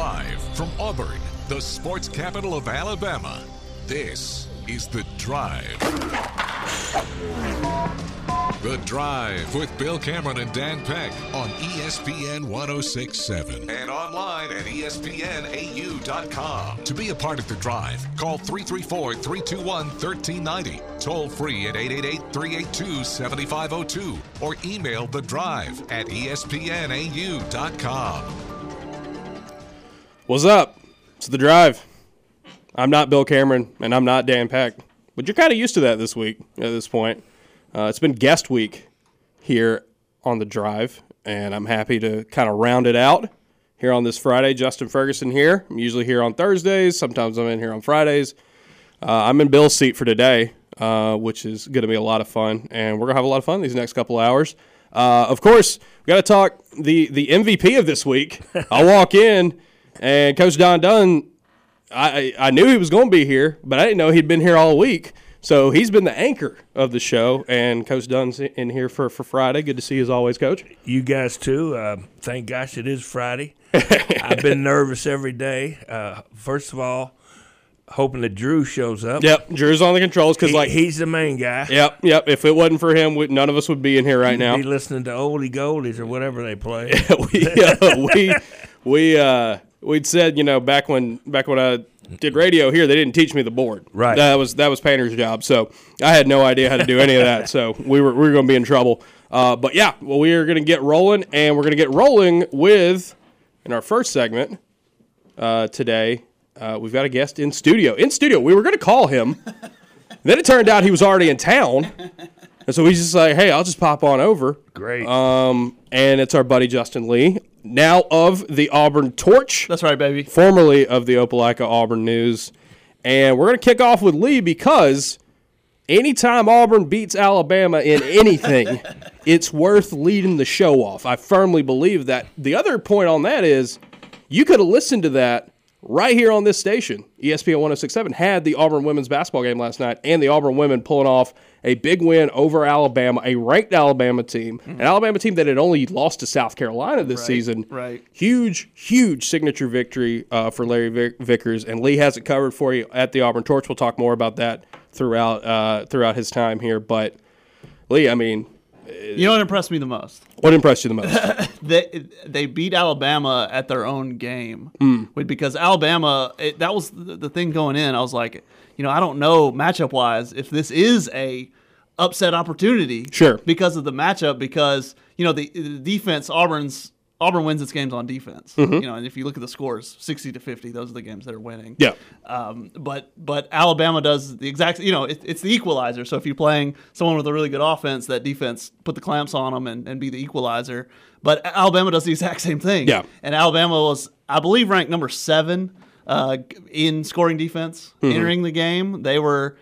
Live from Auburn, the sports capital of Alabama, this is The Drive. The Drive with Bill Cameron and Dan Peck on ESPN 106.7 and online at ESPNAU.com. To be a part of The Drive, call 334-321-1390, toll free at 888-382-7502, or email The Drive at ESPNAU.com. What's up? It's The Drive. I'm not Bill Cameron, and I'm not Dan Peck. But you're kind of used to that this week at this point. It's been guest week here on The Drive, and I'm happy to kind of round it out here on this Friday. Justin Ferguson here. I'm usually here on Thursdays. Sometimes I'm in here on Fridays. I'm in Bill's seat for today, which is going to be a lot of fun, and we're going to have a lot of fun these next couple hours. Of course, we got to talk the MVP of this week. I walk in, and Coach Don Dunn, I knew he was going to be here, but I didn't know he'd been here all week. So he's been the anchor of the show, and Coach Dunn's in here for Friday. Good to see you as always, Coach. You guys too. Thank gosh it is Friday. I've been nervous every day. First of all, hoping that Drew shows up. Yep, Drew's on the controls because he's the main guy. Yep. If it wasn't for him, none of us would be in here right now. Be listening to Oldie Goldies or whatever they play. We'd said, back when I did radio here, they didn't teach me the board. Right. That was Painter's job. So I had no idea how to do any of that. So we were going to be in trouble. But yeah, we are going to get rolling, and we're going to get rolling with, in our first segment today, we've got a guest in studio. We were going to call him. Then it turned out he was already in town. And so he's just like, hey, I'll just pop on over. Great. And it's our buddy Justin Lee, now of the Auburn Torch. That's right, baby. Formerly of the Opelika Auburn News. And we're going to kick off with Lee because anytime Auburn beats Alabama in anything, it's worth leading the show off. I firmly believe that. The other point on that is you could have listened to that right here on this station. ESPN 106.7 had the Auburn women's basketball game last night, and the Auburn women pulling off a big win over Alabama, a ranked Alabama team, an Alabama team that had only lost to South Carolina this season. Right. Huge signature victory for Larry Vickers, and Lee has it covered for you at the Auburn Torch. We'll talk more about that throughout his time here. But, Lee, I mean, you know what impressed me the most? What impressed you the most? They beat Alabama at their own game. Because Alabama, that was the thing going in. I was like, I don't know matchup-wise if this is a upset opportunity. Sure. Because of the matchup, because, the defense, Auburn wins its games on defense. And if you look at the scores, 60-50, those are the games that are winning. Yeah. But Alabama does the exact, it's the equalizer. So if you're playing someone with a really good offense, that defense put the clamps on them and be the equalizer. But Alabama does the exact same thing. Yeah. And Alabama was, I believe, ranked number 7 in scoring defense entering the game. They were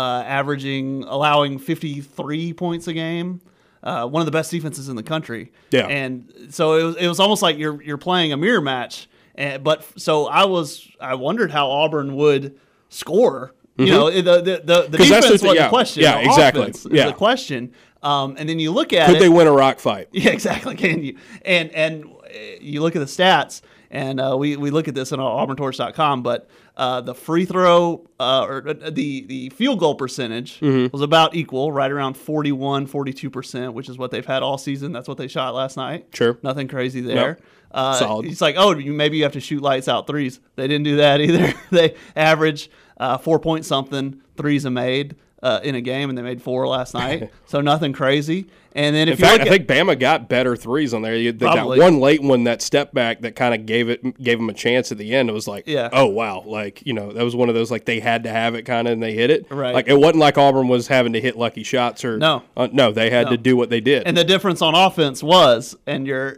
allowing 53 points a game. One of the best defenses in the country. Yeah. And so it was almost like you're playing a mirror match. So I wondered how Auburn would score. The defense was the question. Yeah, exactly. Offense is the question. And then you look at Could they win a rock fight? Yeah, exactly. Can you? And you look at the stats, and we look at this on auburntorch.com, but the free throw or the field goal percentage was about equal, right around 41-42%, which is what they've had all season. That's what they shot last night. Sure. Nothing crazy there. Nope. Solid. It's like, maybe you have to shoot lights out threes. They didn't do that either. They average 4-point-something threes are made in a game, and they made 4 last night. So nothing crazy. And then I think Bama got better threes on there. They got one late one, that step back that kind of gave them a chance at the end. It was like, oh wow, that was one of those they had to have it kind of, and they hit it. Right. It wasn't like Auburn was having to hit lucky shots or no, they had to do what they did. And the difference on offense was, and you're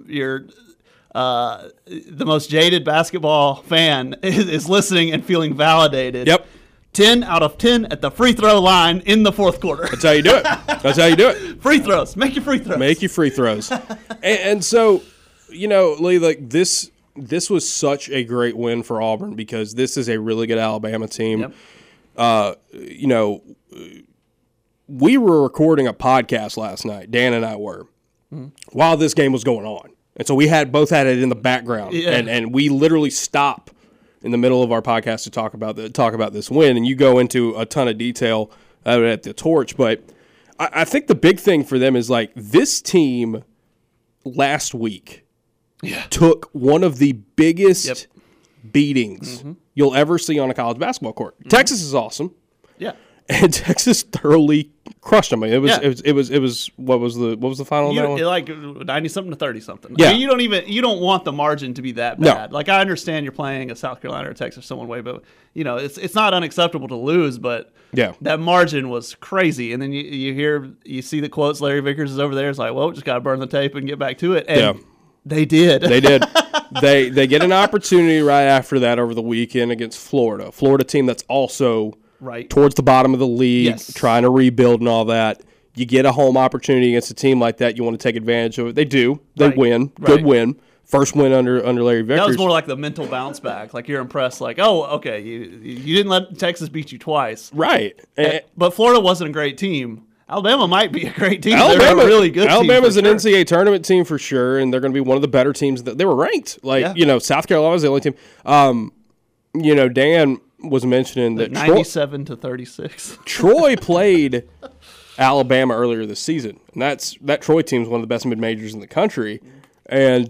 the most jaded basketball fan is listening and feeling validated. Yep. 10 out of 10 at the free throw line in the fourth quarter. That's how you do it. Free throws. Make your free throws. and so, Lee, this was such a great win for Auburn because this is a really good Alabama team. Yep. We were recording a podcast last night, Dan and I were, while this game was going on. And so we both had it in the background, and we literally stop in the middle of our podcast to talk about this win, and you go into a ton of detail at the Torch. But I think the big thing for them is like this team last week took one of the biggest beatings you'll ever see on a college basketball court. Texas is awesome. Yeah. And Texas thoroughly crushed them. It was what was the final on that one? Like 90-something to 30-something. Yeah. I mean, you don't want the margin to be that bad. No. Like I understand you're playing a South Carolina or Texas someone way, but it's not unacceptable to lose, but that margin was crazy. And then you see the quotes. Larry Vickers is over there. It's like, well, just got to burn the tape and get back to it. And they did. They did. They get an opportunity right after that over the weekend against Florida. Florida team that's also towards the bottom of the league, trying to rebuild and all that. You get a home opportunity against a team like that, you want to take advantage of it. They do. They win. Good win. First win under Larry Vickers. That was more like the mental bounce back. Like you're impressed. Like, oh, okay, you didn't let Texas beat you twice. Right. But Florida wasn't a great team. Alabama might be a great team. They're a really good team. Alabama's an NCAA tournament team for sure, and they're going to be one of the better teams. They were ranked. South Carolina was the only team. Dan was mentioning that 97 to 36. Troy played Alabama earlier this season, and that Troy team is one of the best mid majors in the country. And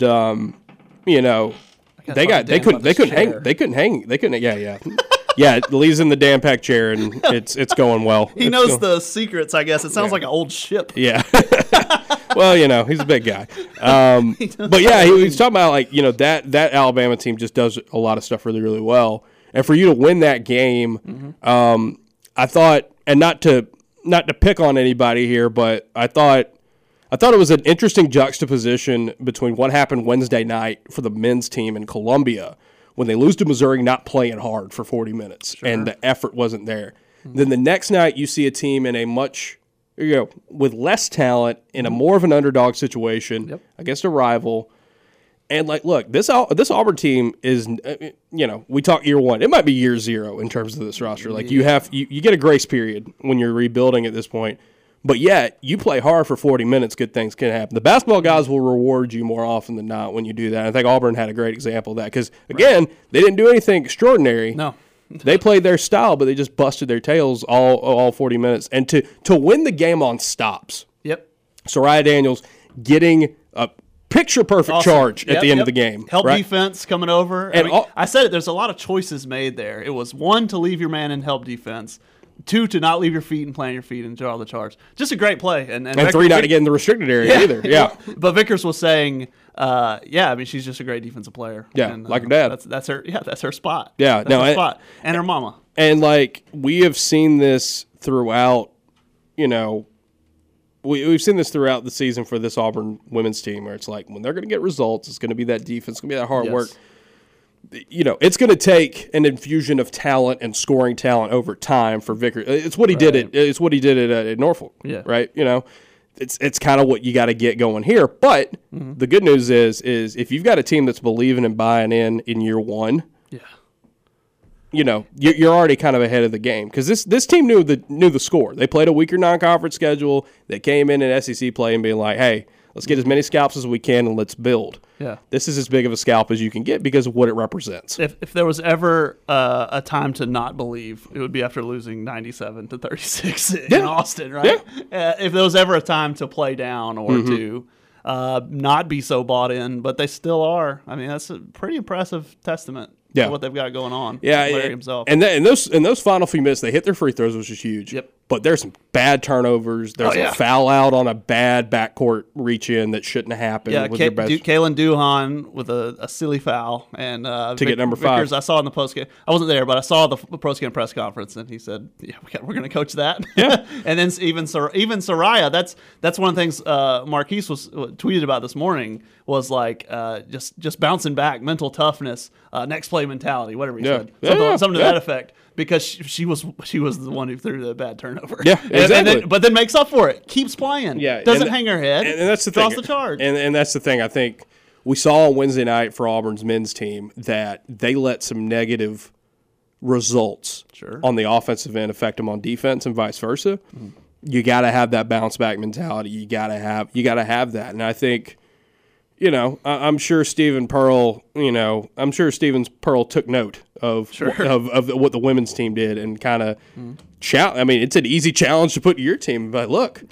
they couldn't hang. Yeah, Lee's in the Dan Peck chair, and it's going well. He knows the secrets, I guess. It sounds like an old ship. Yeah. Well, he's a big guy. But yeah, he's talking about that Alabama team just does a lot of stuff really, really well. And for you to win that game, I thought, and not to pick on anybody here, but I thought it was an interesting juxtaposition between what happened Wednesday night for the men's team in Columbia when they lose to Missouri, not playing hard for 40 minutes, and the effort wasn't there. Then the next night, you see a team in a much, with less talent, in a more of an underdog situation against a rival. And, look, this Auburn team is, we talk year one. It might be year zero in terms of this roster. You get a grace period when you're rebuilding at this point. But yet, you play hard for 40 minutes, good things can happen. The basketball guys will reward you more often than not when you do that. I think Auburn had a great example of that because, again, they didn't do anything extraordinary. No. They played their style, but they just busted their tails all 40 minutes. And to win the game on stops. Yep. Soraya Daniels getting a picture-perfect charge at the end of the game. Help defense coming over. And I said it, there's a lot of choices made there. It was 1, to leave your man in help defense. 2, to not leave your feet and plant your feet and draw the charge. Just a great play. And 3, not to get in the restricted area either. Yeah. But Vickers was saying, she's just a great defensive player. Yeah, and, like her dad. That's her spot. Yeah. That's her spot. And her mama. And, we have seen this throughout, we've seen this throughout the season for this Auburn women's team where it's when they're going to get results, it's going to be that defense, it's going to be that hard work. It's going to take an infusion of talent and scoring talent over time for Vickers. It's what he did. It's what he did at Norfolk. Yeah. Right. It's kind of what you got to get going here. But the good news is if you've got a team that's believing and buying in year one, you're already kind of ahead of the game because this team knew the score. They played a weaker non-conference schedule. They came in SEC play and being like, hey, let's get as many scalps as we can and let's build. Yeah. This is as big of a scalp as you can get because of what it represents. If there was ever a time to not believe, it would be after losing 97 to 36 in Austin, right? Yeah. If there was ever a time to play down or to not be so bought in, but they still are. I mean, that's a pretty impressive testament to what they've got going on. Yeah, Larry himself. And in those final few minutes, they hit their free throws, which is huge. Yep. But there's some bad turnovers. There's a foul out on a bad backcourt reach in that shouldn't have happened. Yeah, Kalen Duhan with a silly foul and ticket number 5. Vickers, I saw in the postgame. I wasn't there, but I saw the postgame press conference, and he said, "Yeah, we're going to coach that." Yeah. And then even Soraya, that's one of the things Marquise was tweeted about this morning was just bouncing back, mental toughness, next play mentality, whatever he said, something to that effect. Because she was the one who threw the bad turnover. Yeah, exactly. But then makes up for it. Keeps playing. Yeah, doesn't hang her head. And that's the thing. Draws the charge. And that's the thing. I think we saw on Wednesday night for Auburn's men's team that they let some negative results on the offensive end affect them on defense and vice versa. Mm-hmm. You got to have that bounce back mentality. You got to have that. And I think, I'm sure Stephen Pearl, took note of of what the women's team did and kind of it's an easy challenge to put to your team, but look.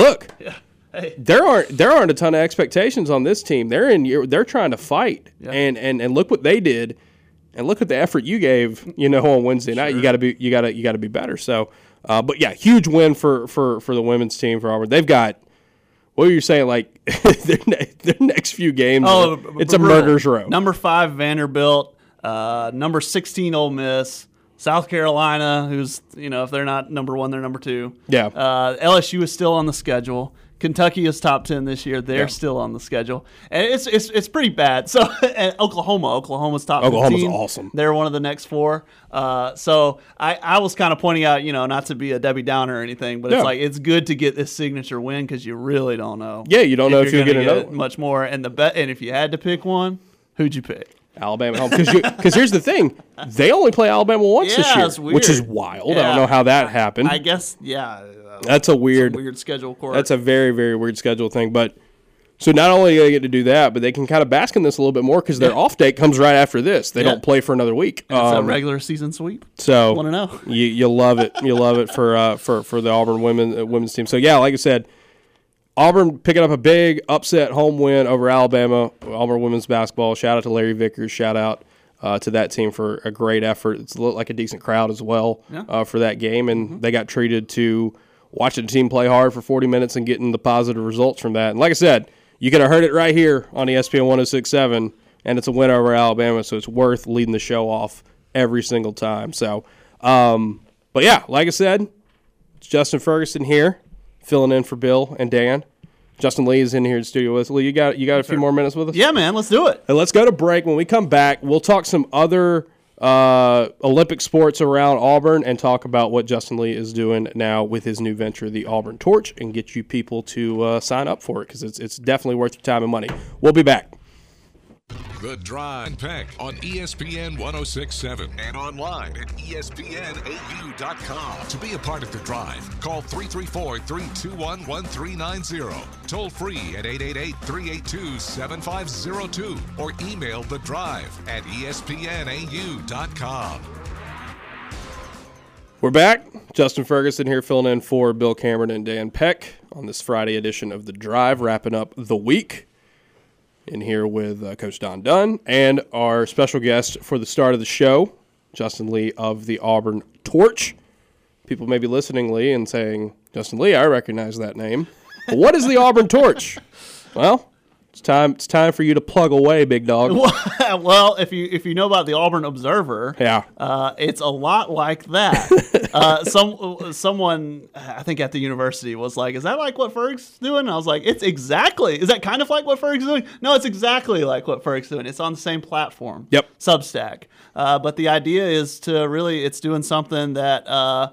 Hey. There aren't a ton of expectations on this team. They're trying to fight, and look what they did, and look at the effort you gave. On Wednesday night, you got to be better. So, but yeah, huge win for the women's team for Auburn. They've got what were you saying? Like their next few games, it's a murderer's row. Number 5 Vanderbilt, number 16 Ole Miss. South Carolina, who's if they're not number 1, they're number 2. Yeah. LSU is still on the schedule. Kentucky is top 10 this year. They're still on the schedule, and it's pretty bad. So and Oklahoma's top 15. Oklahoma's awesome. They're one of the next 4. So I was kind of pointing out, not to be a Debbie Downer or anything, but it's like it's good to get this signature win because you really don't know. Yeah, you don't know if you'll get another much more. And and if you had to pick one, who'd you pick? Alabama at home, because here's the thing, they only play Alabama once this year, which is wild. I don't know how that happened. I guess, that's a weird schedule court. That's a very, very weird schedule thing. But so not only do they get to do that, but they can kind of bask in this a little bit more because their off date comes right after this. They don't play for another week. It's a regular season sweep. So want to know? You love it. You love it for the Auburn women's team. So yeah, like I said, Auburn picking up a big upset home win over Alabama. Auburn women's basketball. Shout out to Larry Vickers. Shout out to that team for a great effort. It's looked like a decent crowd as well for that game, and they got treated to watching the team play hard for 40 minutes and getting the positive results from that. And like I said, you could have heard it right here on ESPN 106.7, and it's a win over Alabama, so it's worth leading the show off every single time. So, but yeah, like I said, it's Justin Ferguson here, filling in for Bill and Dan. Justin Lee is in here in the studio with us. Lee, you got a few more minutes with us? Yeah, man, let's do it. And let's go to break. When we come back, we'll talk some other Olympic sports around Auburn and talk about what Justin Lee is doing now with his new venture, the Auburn Torch, and get you people to sign up for it because it's definitely worth your time and money. We'll be back. The Drive and Peck on ESPN 106.7 and online at ESPNAU.com. To be a part of The Drive, call 334-321-1390. Toll free at 888-382-7502 or email The Drive at ESPNAU.com. We're back. Justin Ferguson here filling in for Bill Cameron and Dan Peck on this Friday edition of The Drive, wrapping up the week. In here with Coach Don Dunn and our special guest for the start of the show, Justin Lee of the Auburn Torch. People may be listening, Lee, and saying, Justin Lee, I recognize that name. But what is the Auburn Torch? Well, it's time for you to plug away, big dog. Well, if you know about the Auburn Observer, it's a lot like that. Someone I think at the university was like, "Is that like what Ferg's doing?" And I was like, "It's exactly. Is that kind of like what Ferg's doing?" No, it's exactly like what Ferg's doing. It's on the same platform. Yep. Substack. But the idea is to really, it's doing something that.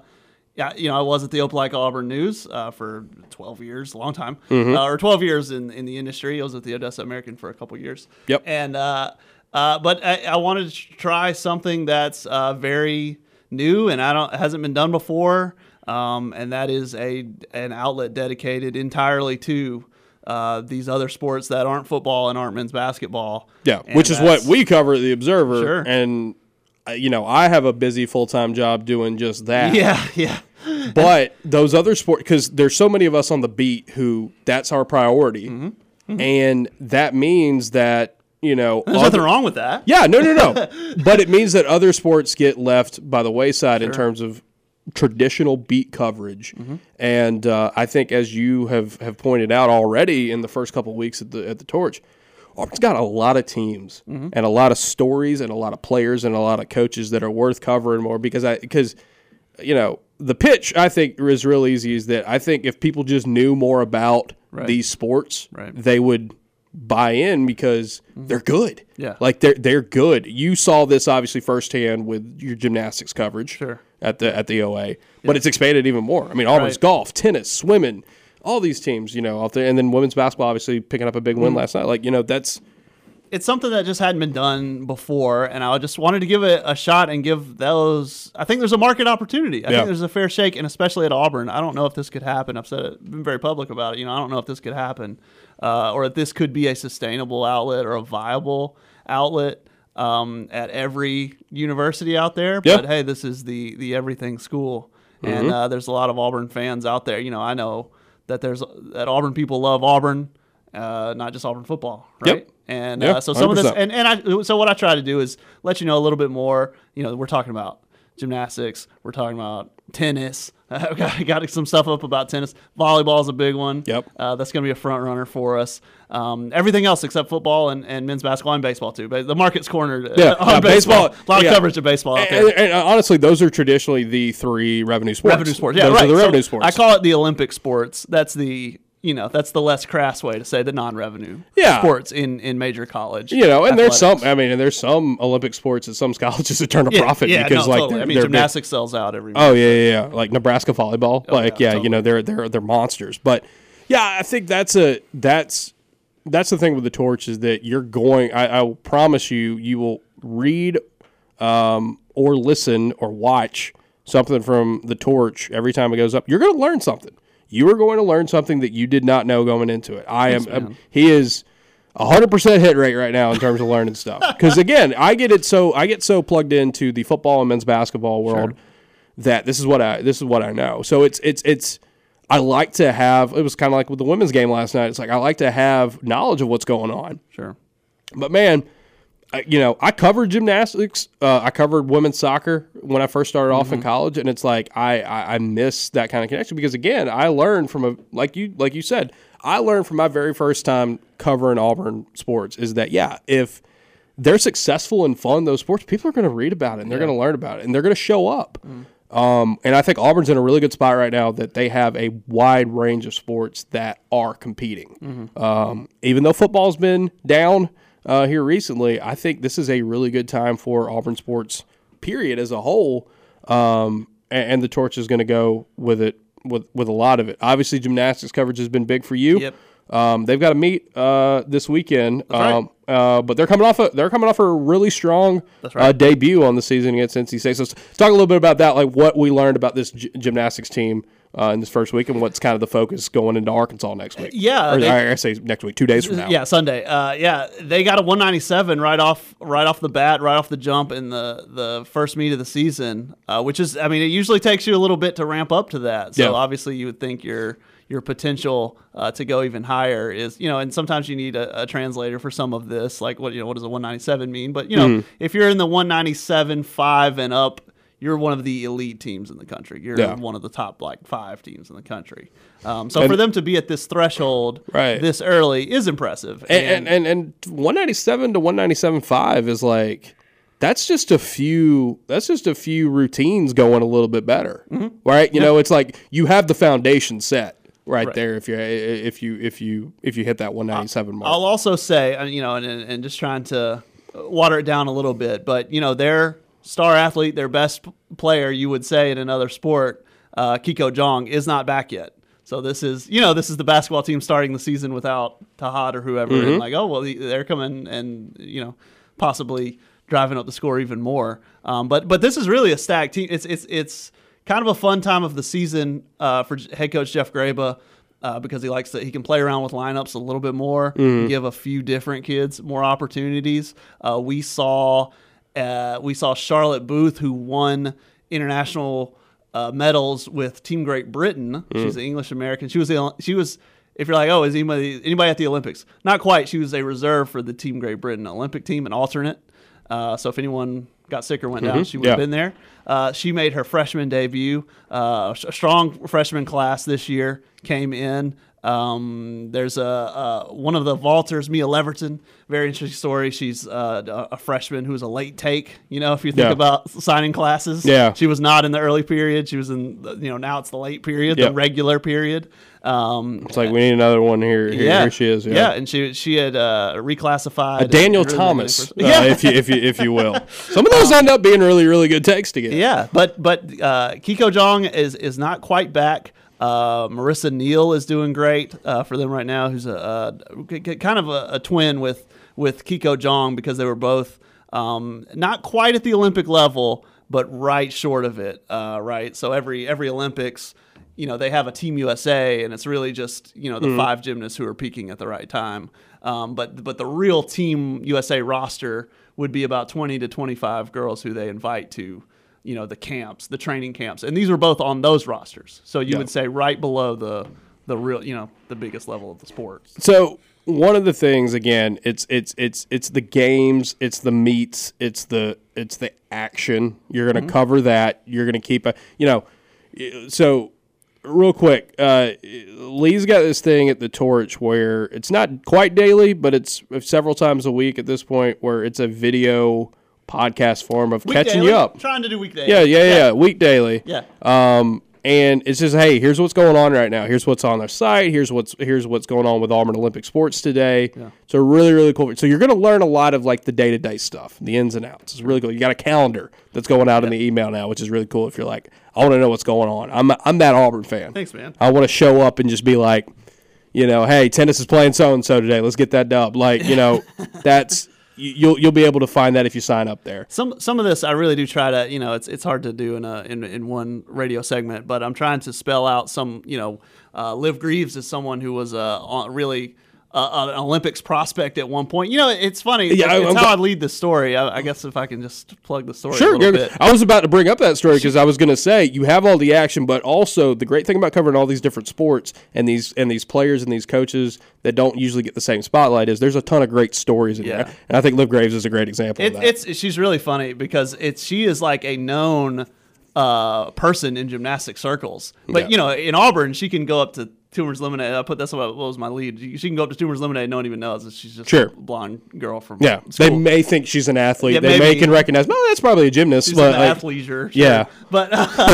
I was at the Opelika Auburn News for 12 years, a long time, or 12 years in the industry. I was at the Odessa American for a couple years. Yep. And but I wanted to try something that's very new and hasn't been done before, and that is an outlet dedicated entirely to these other sports that aren't football and aren't men's basketball. Yeah, which is what we cover at the Observer. Sure. And I have a busy full-time job doing just that. Yeah. But those other sports, because there's so many of us on the beat who that's our priority, and that means that there's nothing wrong with that. Yeah, no. But it means that other sports get left by the wayside in terms of traditional beat coverage. And I think, as you have pointed out already in the first couple of weeks at the Torch, Auburn's got a lot of teams and a lot of stories and a lot of players and a lot of coaches that are worth covering more because the pitch, I think, is real easy is that I think if people just knew more about these sports, they would buy in because they're good. Yeah. Like they're good. You saw this obviously firsthand with your gymnastics coverage at the OA, but it's expanded even more. I mean, Auburn's golf, tennis, swimming, all these teams, out there, and then women's basketball obviously picking up a big win last night. Like, it's something that just hadn't been done before, and I just wanted to give it a shot and give those. I think there's a market opportunity. I think there's a fair shake, and especially at Auburn, I don't know if this could happen. I've said it, been very public about it. I don't know if this could happen, or if this could be a sustainable outlet or a viable outlet at every university out there. Yeah. But hey, this is the everything school, and there's a lot of Auburn fans out there. I know that Auburn people love Auburn. Not just Auburn football, right? Yep. And Yeah, so some of this, 100%. so what I try to do is let you know a little bit more. We're talking about gymnastics, we're talking about tennis. Got some stuff up about tennis. Volleyball is a big one. Yep. That's going to be a front runner for us. Everything else except football and men's basketball and baseball too. But the market's cornered. On baseball. A lot of coverage of baseball out there. And honestly, those are traditionally the three revenue sports. Revenue sports. Yeah, those right. are the revenue sports. I call it the Olympic sports. That's the that's the less crass way to say the non-revenue sports in major college. And there's some Olympic sports at some colleges that turn a profit because totally. Gymnastics sells out every. Oh yeah, like Nebraska volleyball. Totally. They're monsters. But yeah, I think that's the thing with the Torch is that you're going. I will promise you will read or listen or watch something from the Torch every time it goes up. You're going to learn something. You are going to learn something that you did not know going into it. He is 100% hit rate right now in terms of learning stuff. Because again, I get so plugged into the football and men's basketball world that this is what I know. So it's I like to have. It was kind of like with the women's game last night. It's like I like to have knowledge of what's going on. Sure. But man, I covered gymnastics. I covered women's soccer when I first started off in college, and it's like I miss that kind of connection because again, I learned from like you said, I learned from my very first time covering Auburn sports is that if they're successful and fun those sports, people are going to read about it and they're going to learn about it and they're going to show up. And I think Auburn's in a really good spot right now that they have a wide range of sports that are competing. Even though football's been down here recently, I think this is a really good time for Auburn sports, period, as a whole. And the Torch is going to go with it, with a lot of it. Obviously, gymnastics coverage has been big for you. Yep. They've got to meet this weekend, right. But they're coming off a really strong debut on the season against NC State. So let's talk a little bit about that, like what we learned about this gymnastics team in this first week, and what's kind of the focus going into Arkansas next week. I say next week, 2 days from now. Yeah, Sunday. They got a 197 right off the bat, right off the jump in the first meet of the season, which is, it usually takes you a little bit to ramp up to that. So obviously you would think your potential to go even higher is, and sometimes you need a translator for some of this, like what does a 197 mean? But if you're in the 197.5 and up, you're one of the elite teams in the country. You're one of the top 5 teams in the country. So for them to be at this threshold this early is impressive. And 197 to 197.5 is like, that's just a few routines going a little bit better, right? It's like you have the foundation set right there if you hit that 197 mark. I'll also say, and just trying to water it down a little bit, but their star athlete, their best player, you would say in another sport, Kiko Jong, is not back yet. So this is the basketball team starting the season without Tahad or whoever, and they're coming and possibly driving up the score even more. But this is really a stacked team. It's kind of a fun time of the season for head coach Jeff Graba because he can play around with lineups a little bit more, give a few different kids more opportunities. We saw Charlotte Booth, who won international medals with Team Great Britain. She's an English American. She was. If you're like, oh, is anybody at the Olympics? Not quite. She was a reserve for the Team Great Britain Olympic team, an alternate. So if anyone got sick or went down, she would have been there. She made her freshman debut. A strong freshman class this year came in. There's one of the vaulters, Mia Leverton, very interesting story. She's a freshman who was a late take. If you think about signing classes, she was not in the early period. She was in now it's the late period, the regular period. It's like we need another one here. Here she is. Yeah, and she had reclassified. A Daniel Thomas, if you will. Some of those end up being really, really good takes to get. Yeah, but Kiko Jong is not quite back. Marissa Neal is doing great for them right now, who's kind of a twin with Kiko Jong, because they were both not quite at the Olympic level, but right short of it, right? So every Olympics, they have a Team USA, and it's really just, the 5 gymnasts who are peaking at the right time. But the real Team USA roster would be about 20 to 25 girls who they invite to, the camps, the training camps. And these are both on those rosters. So you would say right below the real, the biggest level of the sport. So one of the things, again, it's the games, it's the meets, it's the action. You're going to cover that. You're going to keep so real quick, Lee's got this thing at the Torch where it's not quite daily, but it's several times a week at this point, where it's a video podcast form of catching you up. Trying to do weekday. Yeah. Week daily. Yeah. And it's just, hey, here's what's going on right now. Here's what's on their site. Here's what's going on with Auburn Olympic Sports today. Yeah. So really, really cool. So you're going to learn a lot of like the day-to-day stuff, the ins and outs. It's really cool. You got a calendar that's going out in the email now, which is really cool. If you're like, I want to know what's going on. I'm that Auburn fan. Thanks, man. I want to show up and just be like, hey, tennis is playing so and so today. Let's get that dub. Like, that's. You'll be able to find that if you sign up there. Some of this I really do try to, it's hard to do in one radio segment, but I'm trying to spell out some, Liv Greaves is someone who was really an Olympics prospect at one point. It's funny. Yeah, it's how I lead the story. I guess if I can just plug the story sure, a little bit. I was about to bring up that story because I was going to say you have all the action, but also the great thing about covering all these different sports and these players and these coaches that don't usually get the same spotlight is there's a ton of great stories in there. And I think Liv Graves is a great example of that. She's really funny because she is like a known person in gymnastic circles. But, in Auburn, she can go up to Tumors Lemonade. I put that's what was my lead. She can go up to Tumors Lemonade. No one even knows that she's just a blonde girl from school. They may think she's an athlete. They may can recognize. No, that's probably a gymnast. She's an athleisure. Sure. Yeah, but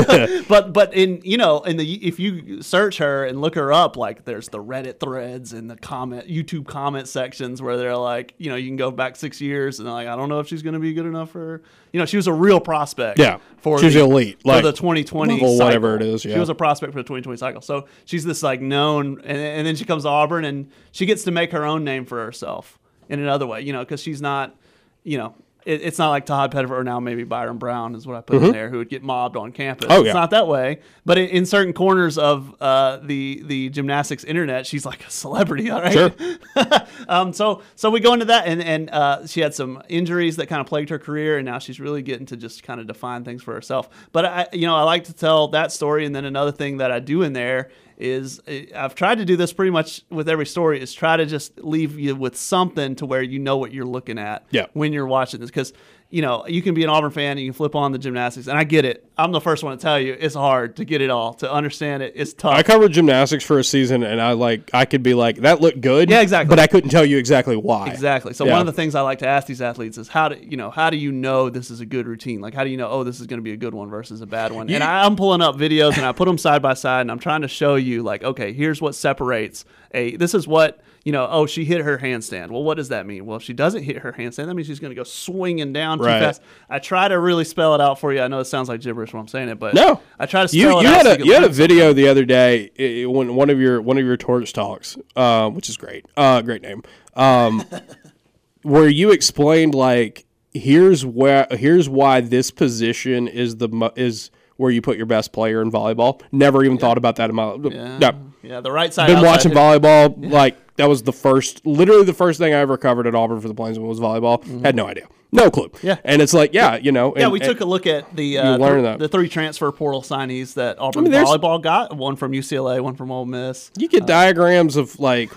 but in if you search her and look her up, like there's the Reddit threads and the YouTube comment sections where they're like, you can go back 6 years and they're like, I don't know if she's going to be good enough for. She was a real prospect. Yeah, she's elite. For the 2020 cycle. Whatever it is. Yeah. She was a prospect for the 2020 cycle. So she's this like known, and then she comes to Auburn and she gets to make her own name for herself in another way, because she's not, it's not like Todd Pettiford or now maybe Byron Brown is what I put in there, who would get mobbed on campus. It's not that way, but in certain corners of the gymnastics internet, she's like a celebrity. All right. Sure. So we go into that, and she had some injuries that kind of plagued her career, and now she's really getting to just kind of define things for herself. But I like to tell that story, and then another thing that I do in there is I've tried to do this pretty much with every story, is try to just leave you with something to where you know what you're looking at when you're watching this. Because, you can be an Auburn fan and you can flip on the gymnastics, and I get it. I'm the first one to tell you it's hard to get it all, to understand it. It's tough. I covered gymnastics for a season, and I could be like, that looked good. Yeah, exactly. But I couldn't tell you exactly why. Exactly. So one of the things I like to ask these athletes is how do you know this is a good routine? Like, how do you know, this is going to be a good one versus a bad one? And I'm pulling up videos and I put them side by side, and I'm trying to show you, like, okay, here's what separates this is what, she hit her handstand. Well, what does that mean? Well, if she doesn't hit her handstand, that means she's going to go swinging down too fast. I try to really spell it out for you. I know it sounds like gibberish when I'm saying it, but no, I try to spell it out. You had a video the other day when one of your Torch talks, which is great, great name, where you explained like here's why this position is where you put your best player in volleyball. Never even thought about that in my Yeah, the right side. Been watching volleyball like that was literally the first thing I ever covered at Auburn for the Plainsmen was volleyball. Had no idea. No clue. Yeah. And it's like, we took a look at the 3 transfer portal signees that Auburn volleyball got. One from UCLA, one from Ole Miss. You get diagrams of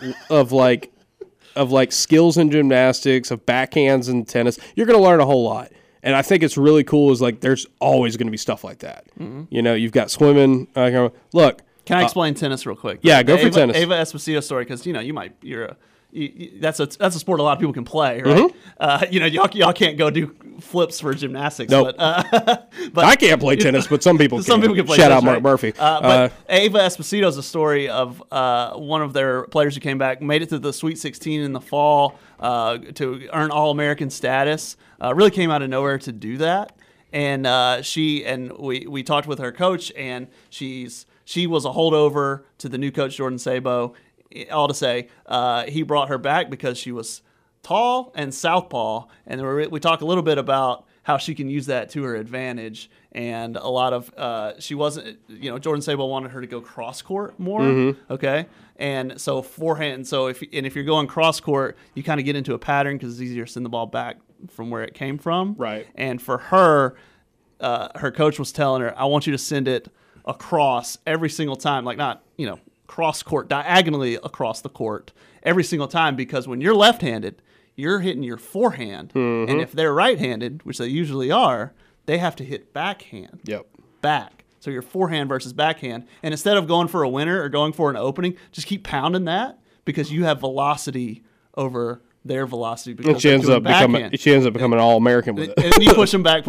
skills in gymnastics, of backhands in tennis. You're going to learn a whole lot. And I think it's really cool is like there's always going to be stuff like that. Mm-hmm. You've got swimming. Look. Can I explain tennis real quick? Yeah, go for tennis. Ava Esposito story, because that's a sport a lot of people can play, right? Mm-hmm. Y'all can't go do flips for gymnastics. Nope. But I can't play tennis, but some people can. Some people can play tennis. Shout out Mark Murphy. But Ava Esposito is a story of one of their players who came back, made it to the Sweet 16 in the fall to earn All-American status. Really came out of nowhere to do that. And we talked with her coach, and she's she was a holdover to the new coach, Jordan Sabo. All to say, he brought her back because she was tall and southpaw, and we talk a little bit about how she can use that to her advantage. And a lot of she wasn't, Jordan Sabo wanted her to go cross court more. Okay, and so forehand. So if you're going cross court, you kind of get into a pattern because it's easier to send the ball back from where it came from. Right. And for her, her coach was telling her, I want you to send it across every single time, like not cross court, diagonally across the court every single time, because when you're left-handed, you're hitting your forehand, and if they're right-handed, which they usually are, they have to hit backhand. Yep. Back. So your forehand versus backhand, and instead of going for a winner or going for an opening, just keep pounding that because you have velocity over their velocity. Because she ends up becoming an All-American with it. And you push them back,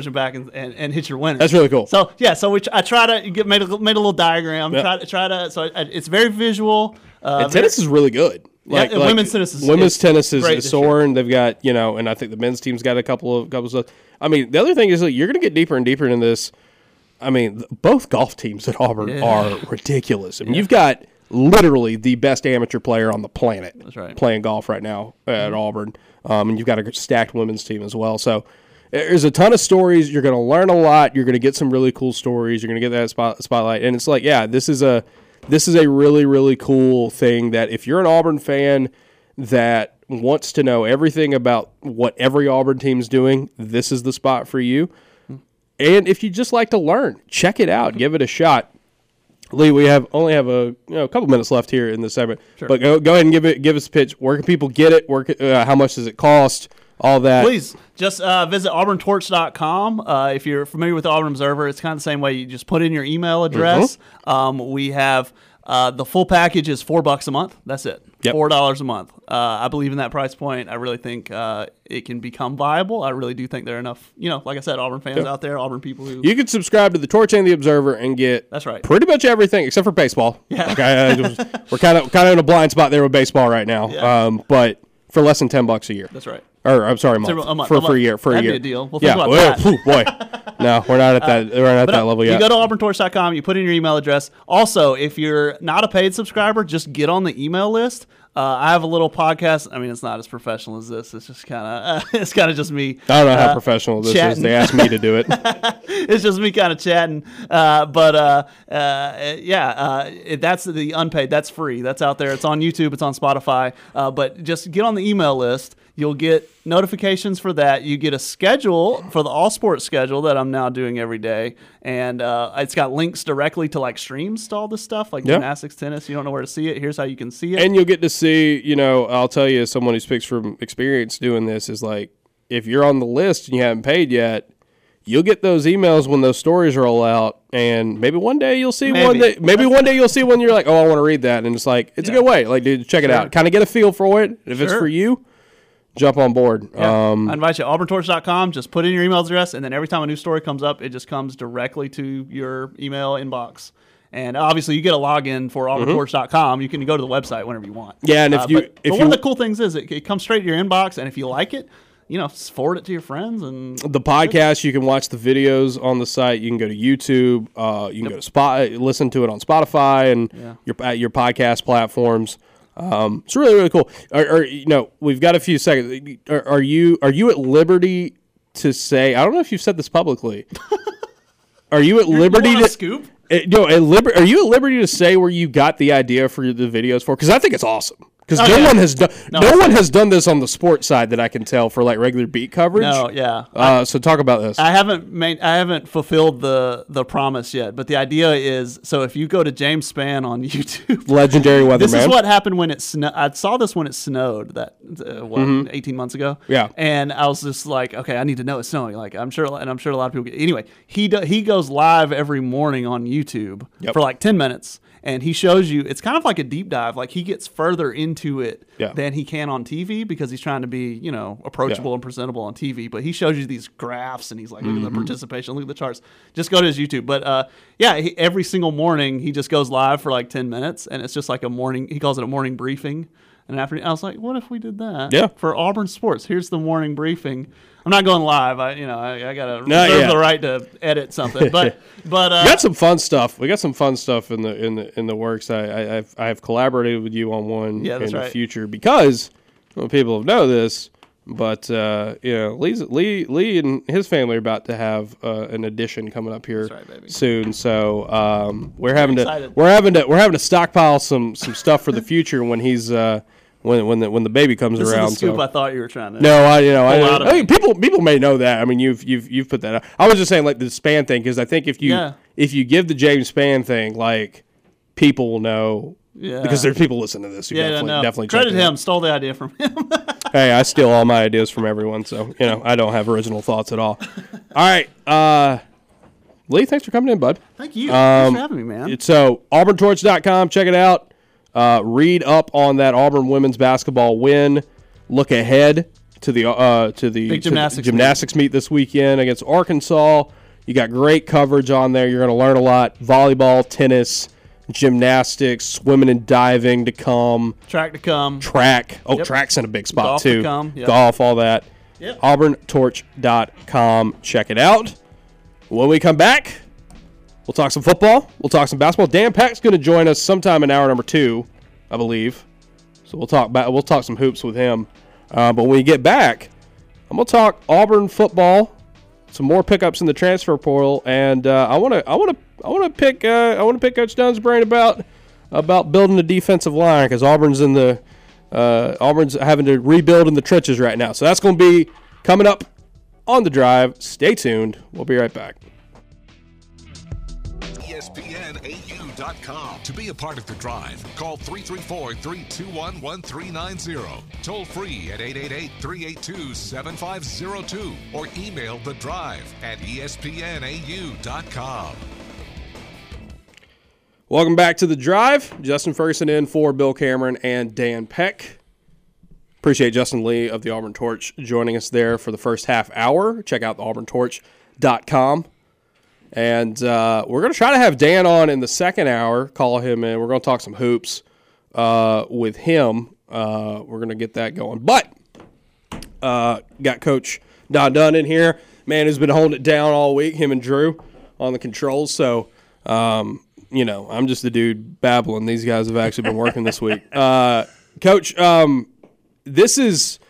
and hit your winner. That's really cool. So yeah, I try to made a little diagram. Yep. Try to. So it's very visual. And tennis is really good. Like women's tennis is soaring. They've got and I think the men's team's got a couple of stuff. I mean, the other thing is you're going to get deeper and deeper into this. I mean, both golf teams at Auburn are ridiculous. I mean, you've got literally the best amateur player on the planet playing golf right now at Auburn, and you've got a stacked women's team as well. So there's a ton of stories. You're going to learn a lot. You're going to get some really cool stories. You're going to get that spotlight, and it's like, this is a really, really cool thing that if you're an Auburn fan that wants to know everything about what every Auburn team's doing, this is the spot for you. And if you just like to learn, check it out. Give it a shot. Lee, we only have a couple minutes left here in this segment, but go ahead and give us a pitch. Where can people get it? How much does it cost? All that. Please just visit auburntorch.com. If you're familiar with the Auburn Observer, it's kind of the same way. You just put in your email address. We have the full package is $4 a month. That's it. Yep. $4 a month. I believe in that price point. I really think it can become viable. I really do think there are enough, like I said, Auburn fans out there, Auburn people who... You can subscribe to the Torch and the Observer and get pretty much everything except for baseball. Yeah. Okay, we're kind of in a blind spot there with baseball right now. Yeah. But for less than $10 a year. That's right. Or I'm sorry, a month. For a year. That'd be a deal. We'll think about that. Boy. No, we're not at that. We're not at that level yet. You go to auburntorch.com. You put in your email address. Also, if you're not a paid subscriber, just get on the email list. I have a little podcast. I mean, it's not as professional as this. It's just kind of just me. I don't know how professional this is. They asked me to do it. It's just me kind of chatting. That's the unpaid. That's free. That's out there. It's on YouTube. It's on Spotify. But just get on the email list. You'll get notifications for that. You get a schedule for the all sports schedule that I'm now doing every day. And it's got links directly to like streams to all this stuff, like gymnastics, tennis. You don't know where to see it. Here's how you can see it. And you'll get to see, I'll tell you, as someone who speaks from experience doing this, is like, if you're on the list and you haven't paid yet, you'll get those emails when those stories roll out, and maybe one day you'll see one. Maybe one day you'll see one. You're like, oh, I want to read that, and it's like, it's a good way. Like, dude, check it out. Kind of get a feel for it. If it's for you, jump on board. Yeah. I invite you, auburntorch.com. Just put in your email address, and then every time a new story comes up, it just comes directly to your email inbox. And obviously, you get a login for auburntorch.com. You can go to the website whenever you want. Yeah, and but one of the cool things is it comes straight to your inbox, and if you like it, forward it to your friends. And the podcast, you can watch the videos on the site. You can go to YouTube. You can go to listen to it on Spotify and your podcast platforms. It's really, really cool. We've got a few seconds. Are you at liberty to say? I don't know if you've said this publicly. Are you at liberty to scoop? Are you at liberty to say where you got the idea for the videos for? Because I think it's awesome. Because no one has done this on the sports side that I can tell for like regular beat coverage. No, yeah. So talk about this. I haven't fulfilled the promise yet, but the idea is, so if you go to James Spann on YouTube, legendary weatherman. This is what happened when it snowed. I saw this when it snowed 18 months ago. Yeah, and I was just like, okay, I need to know it's snowing. Like I'm sure a lot of people get. Anyway, he goes live every morning on YouTube for like 10 minutes. And he shows you, it's kind of like a deep dive. Like he gets further into it than he can on TV because he's trying to be, approachable and presentable on TV. But he shows you these graphs and he's like, look at the participation, look at the charts. Just go to his YouTube. But every single morning he just goes live for like 10 minutes. And it's just like a morning, he calls it a morning briefing. an afternoon. I was like, what if we did that? Yeah. For Auburn sports, here's the morning briefing. I'm not going live. I gotta Not reserve yet. the right to edit something. But We got some fun stuff. We got some fun stuff in the works. I've collaborated with you on one Yeah, that's in the right. future because people know this, but Lee and his family are about to have an addition coming up here That's right, baby. soon. So we're having excited. to stockpile some stuff for the future when he's when the baby comes this around. is the scoop so. I thought you were trying to. No, I out of mean, people may know that. I mean, you've put that out. I was just saying like the Span thing because I think if you give the James Span thing, like people will know because there's people listening to this who definitely credit check it out. him. Stole the idea from him. Hey, I steal all my ideas from everyone, so I don't have original thoughts at all. All right, Lee, thanks for coming in, bud. Thank you. Thanks for having me, man. So auburntorch.com, check it out. Read up on that Auburn women's basketball win. Look ahead to the Big gymnastics meet this weekend against Arkansas. You got great coverage on there. You're going to learn a lot. Volleyball, tennis, gymnastics, swimming and diving to come. Track to come. Track. Oh, Yep. track's in a big spot Golf to too. come, yep. Golf, all that. Yep. auburntorch.com. Check it out. When we come back, we'll talk some football. We'll talk some basketball. Dan Pack's going to join us sometime in hour number 2, I believe. So we'll talk some hoops with him. But when we get back, I'm going to talk Auburn football, some more pickups in the transfer portal, and I want to pick Coach Dunn's brain about building a defensive line because Auburn's having to rebuild in the trenches right now. So that's going to be coming up on The Drive. Stay tuned. We'll be right back. ESPNAU.com. To be a part of The Drive, call 334-321-1390. Toll free at 888-382-7502 or email The Drive at ESPNAU.com. Welcome back to The Drive. Justin Ferguson in for Bill Cameron and Dan Peck. Appreciate Justin Lee of the Auburn Torch joining us there for the first half hour. Check out the auburntorch.com. And we're going to try to have Dan on in the second hour, call him in. We're going to talk some hoops with him. We're going to get that going. But got Coach Don Dunn in here. Man who's been holding it down all week, him and Drew on the controls. So, I'm just the dude babbling. These guys have actually been working this week. Coach, this is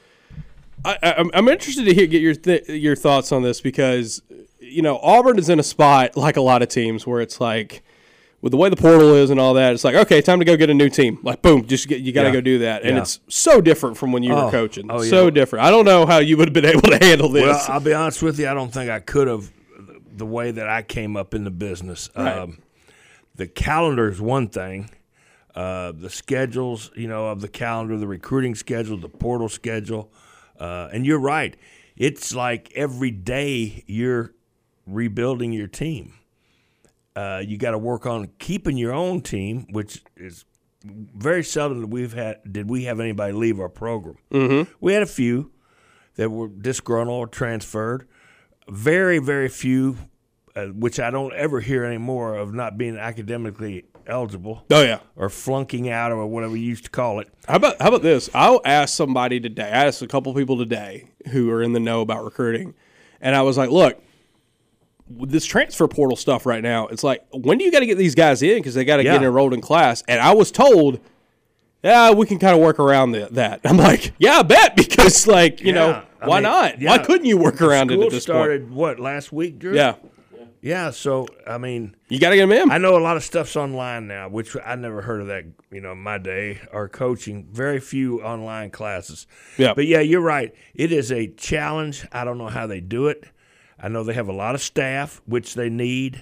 I'm interested to get your thoughts on this because Auburn is in a spot like a lot of teams where it's like with the way the portal is and all that, it's like, okay, time to go get a new team. Like, boom, you got to go do that. And it's so different from when you were coaching. So different. I don't know how you would have been able to handle this. Well, I'll be honest with you. I don't think I could have the way that I came up in the business. Right. The calendar is one thing. The schedules, of the calendar, the recruiting schedule, the portal schedule. And you're right. It's like every day you're rebuilding your team. You got to work on keeping your own team, which is very seldom did we have anybody leave our program. Mm-hmm. We had a few that were disgruntled or transferred. Very, very few, which I don't ever hear anymore of not being academically eligible. Oh yeah, or flunking out or whatever you used to call it. How about this? I'll ask somebody today. I asked a couple people today who are in the know about recruiting, and I was like, look. With this transfer portal stuff right now, it's like, when do you got to get these guys in because they got to get enrolled in class? And I was told, we can kind of work around that. I'm like, I bet because, why not? Yeah. Why couldn't you work around it at this started, point? Last week, Drew? Yeah. Yeah, so, you got to get them in. I know a lot of stuff's online now, which I never heard of that, in my day, or coaching. Very few online classes. Yeah. But, you're right. It is a challenge. I don't know how they do it. I know they have a lot of staff, which they need,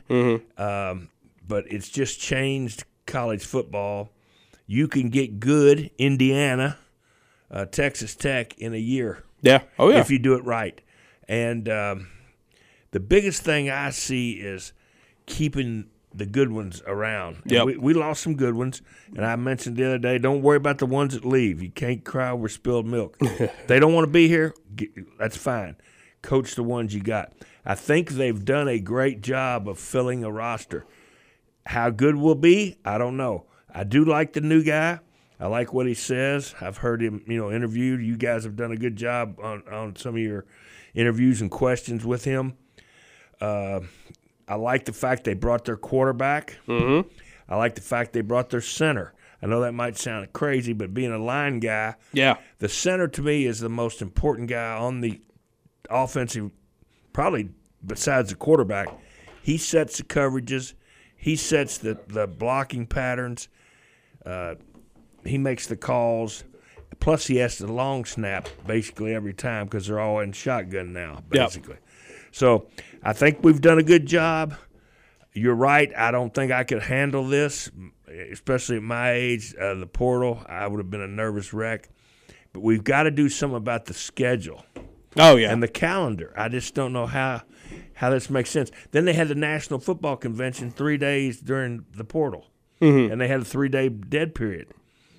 but it's just changed college football. You can get good Indiana, Texas Tech in a year. Yeah. Oh, yeah. If you do it right. And the biggest thing I see is keeping the good ones around. Yep. We lost some good ones, and I mentioned the other day, don't worry about the ones that leave. You can't cry over spilled milk. They don't want to be here, that's fine. Coach the ones you got. I think they've done a great job of filling a roster. How good we'll be, I don't know. I do like the new guy. I like what he says. I've heard him, interviewed. You guys have done a good job on some of your interviews and questions with him. I like the fact they brought their quarterback. Mm-hmm. I like the fact they brought their center. I know that might sound crazy, but being a line guy, the center to me is the most important guy on the offensive, probably besides the quarterback. He sets the coverages. He sets the blocking patterns. He makes the calls. Plus, he has the long snap basically every time because they're all in shotgun now, basically. Yep. So I think we've done a good job. You're right. I don't think I could handle this, especially at my age. The portal, I would have been a nervous wreck. But we've got to do something about the schedule. Oh, yeah. And the calendar. I just don't know how this makes sense. Then they had the National Football Convention 3 days during the portal, and they had a 3-day dead period.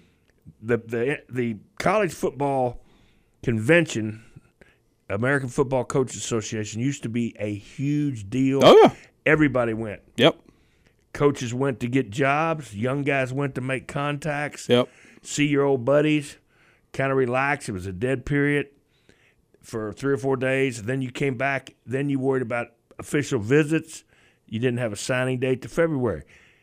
The college football convention, American Football Coaches Association, used to be a huge deal. Oh, yeah. Everybody went. Yep. Coaches went to get jobs. Young guys went to make contacts. Yep. See your old buddies. Kind of relax. It was a dead period for 3 or 4 days. Then you came back. Then you worried about official visits. You didn't have a signing date to February.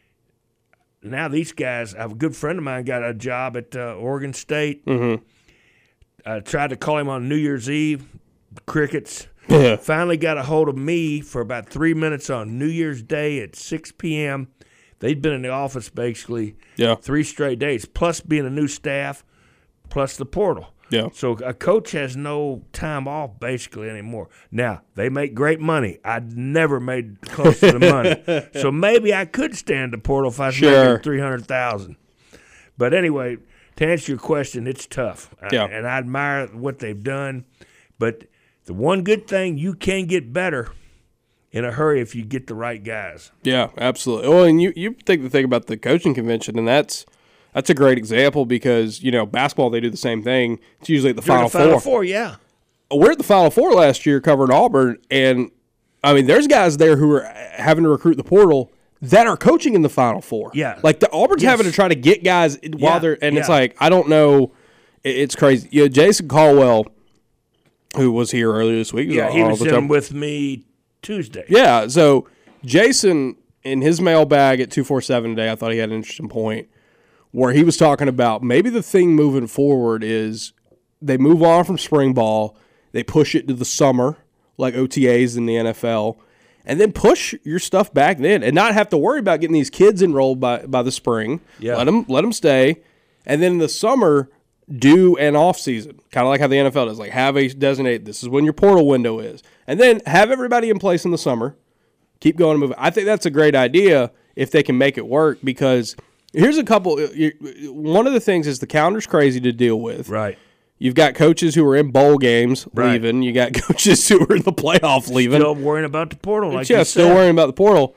Now these guys, I have a good friend of mine got a job at Oregon State. Mm-hmm. I tried to call him on New Year's Eve. Crickets. Yeah. Finally got a hold of me for about 3 minutes on New Year's Day at 6 p.m. They'd been in the office basically 3 straight days, plus being a new staff, plus the portal. Yeah. So a coach has no time off basically anymore. Now, they make great money. I'd never made close to the money. So maybe I could stand the portal if I was making $300,000. But anyway, to answer your question, it's tough. Yeah. And I admire what they've done. But the one good thing, you can get better in a hurry if you get the right guys. Yeah, absolutely. Well, and you think the thing about the coaching convention, and that's a great example because, basketball, they do the same thing. It's usually at the Final Four. Yeah. We're at the Final Four last year covering Auburn, and, there's guys there who are having to recruit the portal that are coaching in the Final Four. Yeah. Like, the Auburn's having to try to get guys while they're – and it's like, I don't know. It's crazy. Jason Caldwell, who was here earlier this week. He was in with me Tuesday. Yeah, so Jason, in his mailbag at 247 today, I thought he had an interesting point where he was talking about maybe the thing moving forward is they move on from spring ball, they push it to the summer, like OTAs in the NFL, and then push your stuff back then and not have to worry about getting these kids enrolled by the spring. Yeah. Let them stay, and then in the summer – do an off season, kind of like how the NFL does, like have a designated, this is when your portal window is. And then have everybody in place in the summer. Keep going and moving. I think that's a great idea if they can make it work because here's a couple. One of the things is the calendar's crazy to deal with. Right. You've got coaches who are in bowl games leaving. You got coaches who are in the playoff leaving. Still worrying about the portal. Like you said. Still worrying about the portal.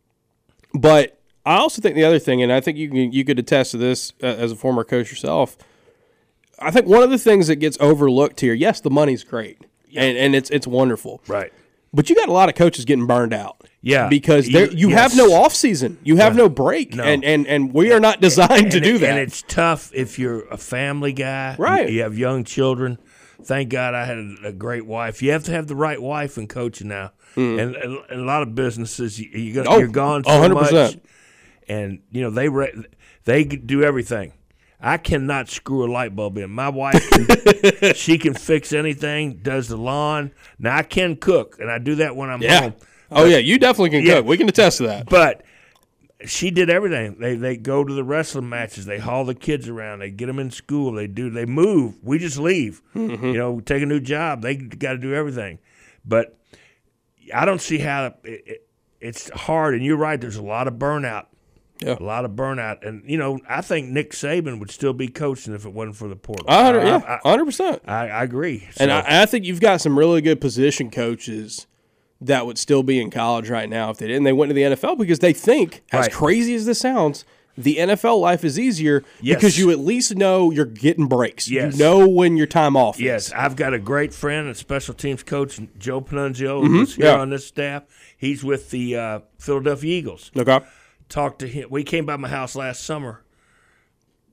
But I also think the other thing, and I think you could attest to this as a former coach yourself, I think one of the things that gets overlooked here, yes, the money's great, and it's wonderful. Right. But you got a lot of coaches getting burned out. Yeah. Because you have no off season. You have no break. No. And we are not designed to do that. And it's tough if you're a family guy. Right. You have young children. Thank God I had a great wife. You have to have the right wife in coaching now. And a lot of businesses, you're gone so 100%. much. And, they do everything. I cannot screw a light bulb in. My wife, she can fix anything, does the lawn. Now, I can cook, and I do that when I'm home. Oh, yeah, you definitely can cook. We can attest to that. But she did everything. They go to the wrestling matches. They haul the kids around. They get them in school. They move. We just leave. We take a new job. They got to do everything. But I don't see how it's hard. And you're right, there's a lot of burnout. Yeah. A lot of burnout. And, I think Nick Saban would still be coaching if it wasn't for the portal. 100%. I agree. And I think you've got some really good position coaches that would still be in college right now if they didn't. They went to the NFL because they think, as crazy as this sounds, the NFL life is easier because you at least know you're getting breaks. Yes. You know when your time off is. Yes, I've got a great friend, a special teams coach, Joe Panunzio, who's here on this staff. He's with the Philadelphia Eagles. Okay. Talked to him. We came by my house last summer.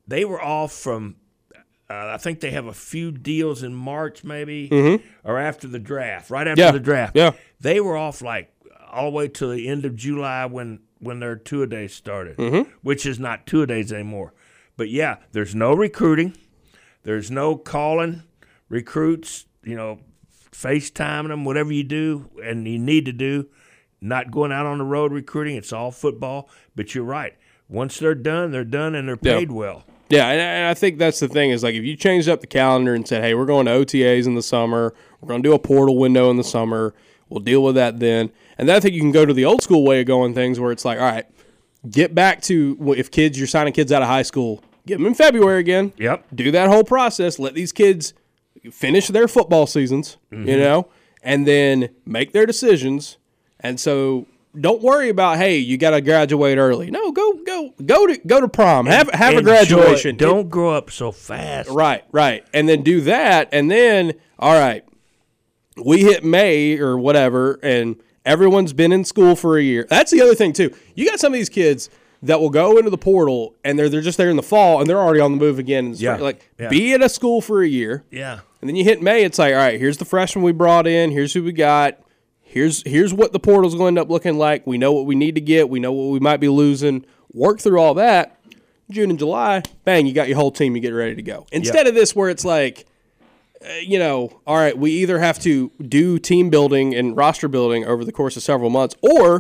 they were off from I think they have a few deals in March maybe or after the draft, right after the draft. Yeah. They were off like all the way to the end of July when their two-a-days started, which is not two-a-days anymore. But, yeah, there's no recruiting. There's no calling recruits, FaceTiming them, whatever you do and you need to do, not going out on the road recruiting. It's all football. But you're right. Once they're done and they're paid well. Yeah, and I think that's the thing is, like, if you changed up the calendar and said, hey, we're going to OTAs in the summer, we're going to do a portal window in the summer, we'll deal with that then. And then I think you can go to the old school way of going things where it's like, all right, get back to if you're signing kids out of high school, get them in February again. Yep. Do that whole process. Let these kids finish their football seasons, and then make their decisions. And so don't worry about, hey, you got to graduate early. No, go to prom. Have a graduation. Don't grow up so fast. Right. And then do that, and then all right, we hit May or whatever, and everyone's been in school for a year. That's the other thing too. You got some of these kids that will go into the portal and they're just there in the fall and they're already on the move again in the spring. Be at a school for a year. Yeah. And then you hit May, it's like, all right, here's the freshmen we brought in, here's who we got. Here's what the portal's going to end up looking like. We know what we need to get. We know what we might be losing. Work through all that. June and July, bang, you got your whole team. You get ready to go. Instead of this where it's like, all right, we either have to do team building and roster building over the course of several months, or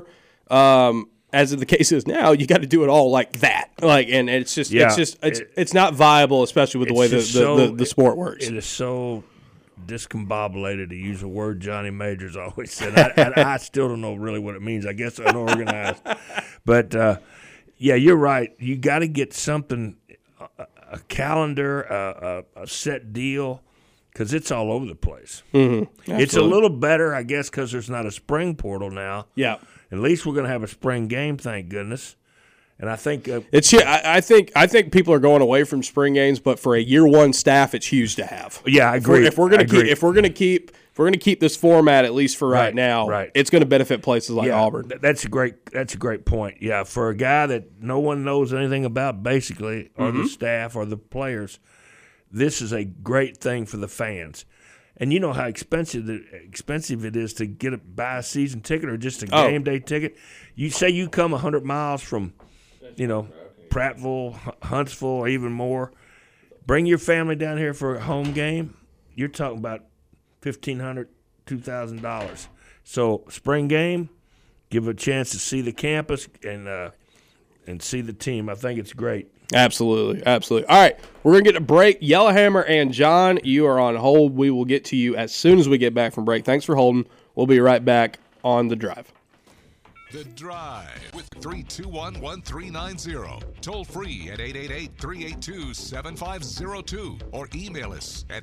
as the case is now, you got to do it all like that. And it's just it's not viable, especially with the way the sport works. It is so discombobulated, to use a word Johnny Majors always said. I still don't know really what it means. I guess unorganized. But, you're right. You got to get something, a calendar, a set deal, because it's all over the place. It's a little better, I guess, because there's not a spring portal now. Yeah. At least we're going to have a spring game, thank goodness. And I think I think people are going away from spring games, but for a year one staff, it's huge to have. Yeah, I agree. If we're going to keep this format at least for right now, it's going to benefit places like Auburn. That's a great point. Yeah, for a guy that no one knows anything about, basically, or the staff or the players, this is a great thing for the fans. And you know how expensive it is to buy a season ticket or just a game day ticket. You say you come 100 miles from, Prattville, Huntsville, or even more. Bring your family down here for a home game. You're talking about $1,500, $2,000. So spring game, give a chance to see the campus and see the team. I think it's great. Absolutely. All right, we're going to get a break. Yellowhammer and John, you are on hold. We will get to you as soon as we get back from break. Thanks for holding. We'll be right back on The Drive. The Drive with 321-1390. Toll free at 888-382-7502 or email us at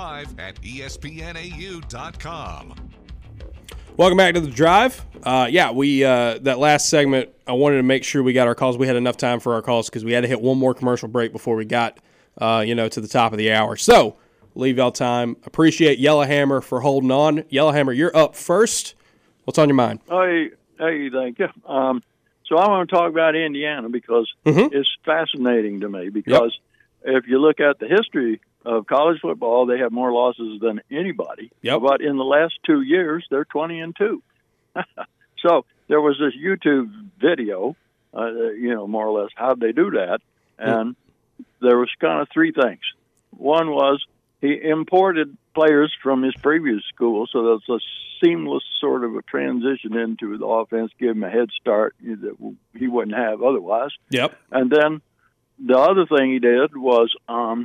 thedrive@espnau.com. Welcome back to The Drive. We that last segment, I wanted to make sure we got our calls. We had enough time for our calls because we had to hit one more commercial break before we got to the top of the hour. So leave y'all time. Appreciate Yellowhammer for holding on. Yellowhammer, you're up first. What's on your mind? Hey, thank you. So I want to talk about Indiana because it's fascinating to me because if you look at the history of college football, they have more losses than anybody. But in the last 2 years, they're 20-2. So there was this YouTube video, more or less how'd they do that, and there was kind of three things. One was he imported players from his previous school, so that's a seamless sort of a transition into the offense, give him a head start that he wouldn't have otherwise. And then the other thing he did was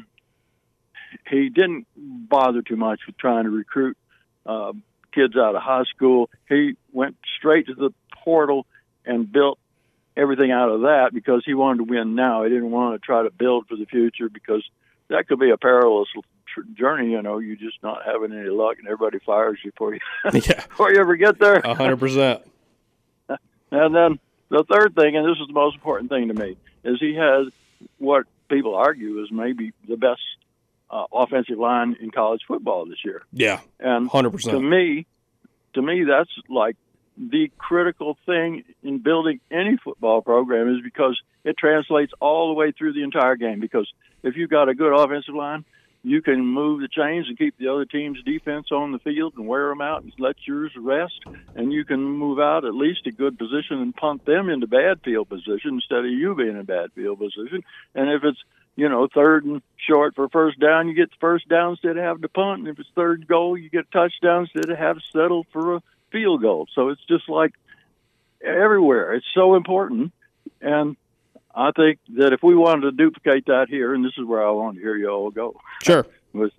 he didn't bother too much with trying to recruit kids out of high school. He went straight to the portal and built everything out of that because he wanted to win now. He didn't want to try to build for the future because that could be a perilous journey. You just not having any luck and everybody fires you before you ever get there. 100%. And then the third thing, and this is the most important thing to me, is he has what people argue is maybe the best offensive line in college football this year. Yeah, and 100%. To me, that's like the critical thing in building any football program is because it translates all the way through the entire game. Because if you've got a good offensive line, you can move the chains and keep the other team's defense on the field and wear them out and let yours rest. And you can move out at least a good position and punt them into bad field position instead of you being in bad field position. And if it's, third and short for first down, you get the first down instead of having to punt. And if it's third and goal, you get a touchdown instead of having to settle for a field goal. So it's just like everywhere. It's so important. And I think that if we wanted to duplicate that here, and this is where I want to hear you all go. Sure. was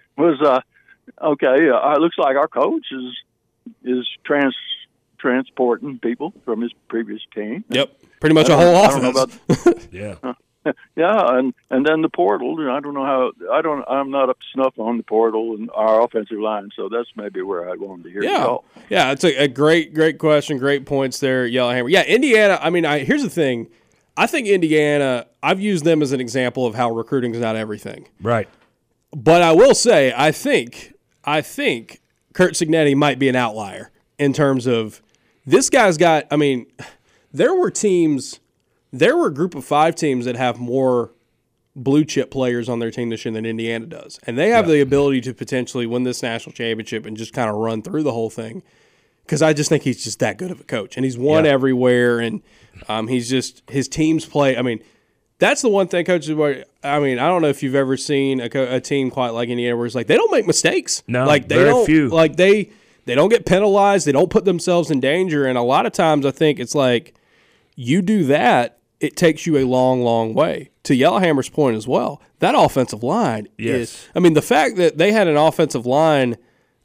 okay. It looks like our coach is transporting people from his previous team. Yep. Pretty much a whole offense. I don't know about, Yeah. Yeah, and then the portal. I don't know how. I'm not up to snuff on the portal and our offensive line, so that's maybe where I wanted to hear you go. Yeah, it's a great question, great points there, Yellowhammer. Yeah, Indiana. I mean, here's the thing. I think Indiana. I've used them as an example of how recruiting is not everything. Right. But I will say, I think Curt Cignetti might be an outlier in terms of this guy's got. I mean, there were a group of 5 teams that have more blue chip players on their team this year than Indiana does. And they have the ability to potentially win this national championship and just kind of run through the whole thing. Because I just think he's just that good of a coach. And he's won everywhere. And he's just – his teams play – I mean, that's the one thing coaches – I mean, I don't know if you've ever seen a team quite like Indiana where it's like they don't make mistakes. No, like they very don't, few. Like they don't get penalized. They don't put themselves in danger. And a lot of times I think it's like you do that, it takes you a long, long way. To Yellowhammer's point as well, that offensive line is – I mean, the fact that they had an offensive lineman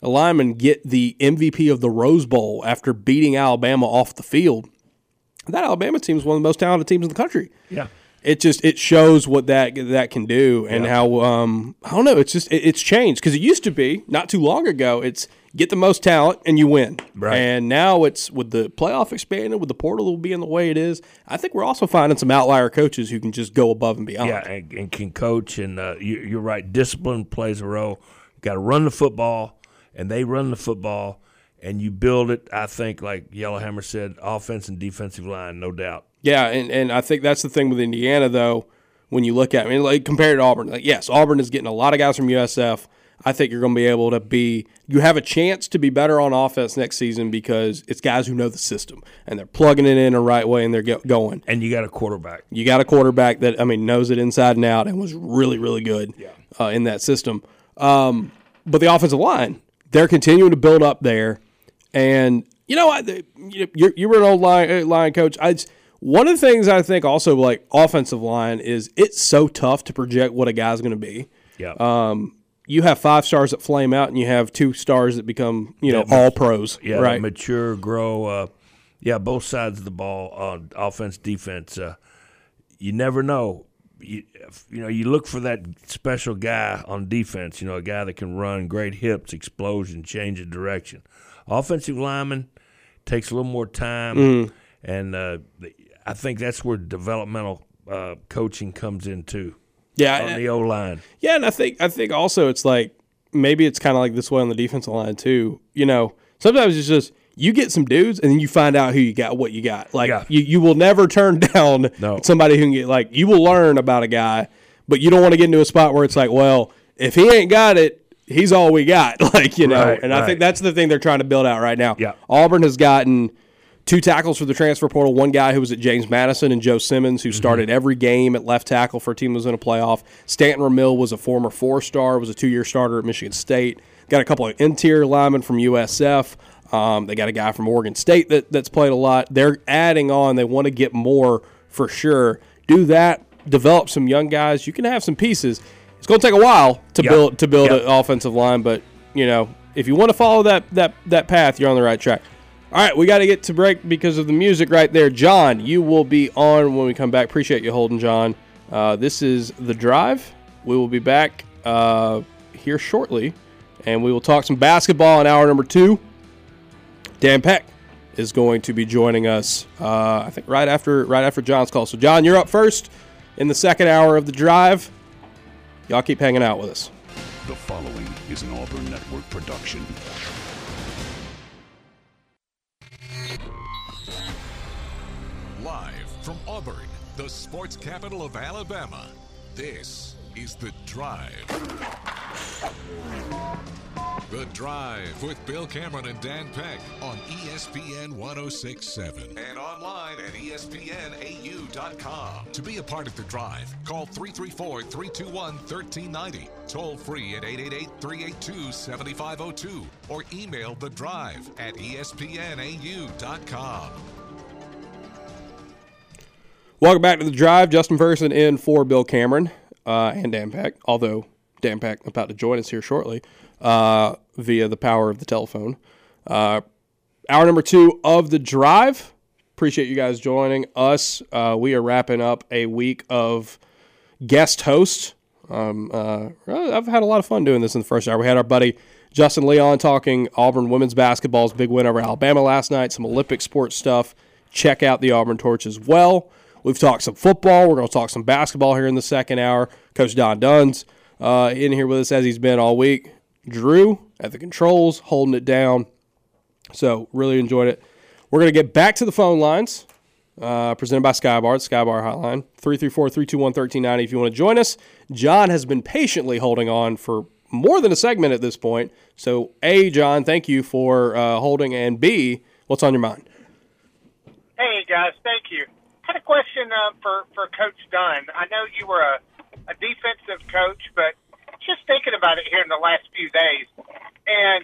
get the MVP of the Rose Bowl after beating Alabama off the field, that Alabama team is one of the most talented teams in the country. Yeah. It shows what that can do and how I don't know, it's changed because it used to be not too long ago it's get the most talent and you win. Right. And now it's with the playoff expanded, with the portal being the way it is, I think we're also finding some outlier coaches who can just go above and beyond. Yeah, and can coach. And you're right, discipline plays a role. Got to run the football, and they run the football, and you build it, I think, like Yellowhammer said, offense and defensive line, no doubt. Yeah, and I think that's the thing with Indiana, though, when you look at it. I mean, like, compared to Auburn. Like, yes, Auburn is getting a lot of guys from USF. I think you're going to be able to you have a chance to be better on offense next season because it's guys who know the system, and they're plugging it in the right way, and they're going. And you got a quarterback. You got a quarterback that, I mean, knows it inside and out and was really, really good in that system. But the offensive line, they're continuing to build up there. And, you were an old line coach. One of the things I think also, like, offensive line is it's so tough to project what a guy's going to be. Yeah. You have 5 stars that flame out, and you have 2 stars that become, all pros. Yeah, right? Mature, grow. Both sides of the ball on offense, defense. You never know. You look for that special guy on defense, a guy that can run, great hips, explosion, change of direction. Offensive lineman takes a little more time, and I think that's where developmental coaching comes in too. Yeah, on the O-line. Yeah, and I think also it's like maybe it's kind of like this way on the defensive line too. Sometimes it's just you get some dudes and then you find out who you got, what you got. Like you will never turn down somebody who can get, like, you will learn about a guy, but you don't want to get into a spot where it's like, well, if he ain't got it, he's all we got. Like, I think that's the thing they're trying to build out right now. Yeah. Auburn has gotten 2 tackles for the transfer portal, one guy who was at James Madison and Joe Simmons, who started every game at left tackle for a team that was in a playoff. Stanton Ramil was a former 4-star, was a 2-year starter at Michigan State. Got a couple of interior linemen from USF. They got a guy from Oregon State that's played a lot. They're adding on. They want to get more for sure. Do that. Develop some young guys. You can have some pieces. It's going to take a while to build an offensive line, but if you want to follow that path, you're on the right track. All right, we got to get to break because of the music right there. John, you will be on when we come back. Appreciate you holding, John. This is The Drive. We will be back here shortly, and we will talk some basketball in hour number 2. Dan Peck is going to be joining us, I think, right after John's call. So, John, you're up first in the second hour of The Drive. Y'all keep hanging out with us. The following is an Auburn Network production. Live from Auburn, the sports capital of Alabama, this is The Drive. The Drive with Bill Cameron and Dan Peck on ESPN 106.7 and online at ESPNAU.com. To be a part of The Drive, call 334-321-1390, toll free at 888-382-7502, or email The Drive at ESPNAU.com. Welcome back to The Drive. Justin Ferguson in for Bill Cameron and Dan Peck, although Dan Peck about to join us here shortly via the power of the telephone. Hour number 2 of The Drive. Appreciate you guys joining us. We are wrapping up a week of guest hosts. I've had a lot of fun doing this in the first hour. We had our buddy Justin Leon talking Auburn women's basketball's big win over Alabama last night, some Olympic sports stuff. Check out the Auburn Torch as well. We've talked some football. We're going to talk some basketball here in the second hour. Coach Don Dunn's in here with us as he's been all week. Drew at the controls, holding it down. So really enjoyed it. We're going to get back to the phone lines presented by Skybar, the Skybar hotline, 334-321-1390 if you want to join us. John has been patiently holding on for more than a segment at this point. So, A, John, thank you for holding, and B, what's on your mind? Hey, guys, thank you. I had a question for Coach Dunn. I know you were a defensive coach, but just thinking about it here in the last few days, and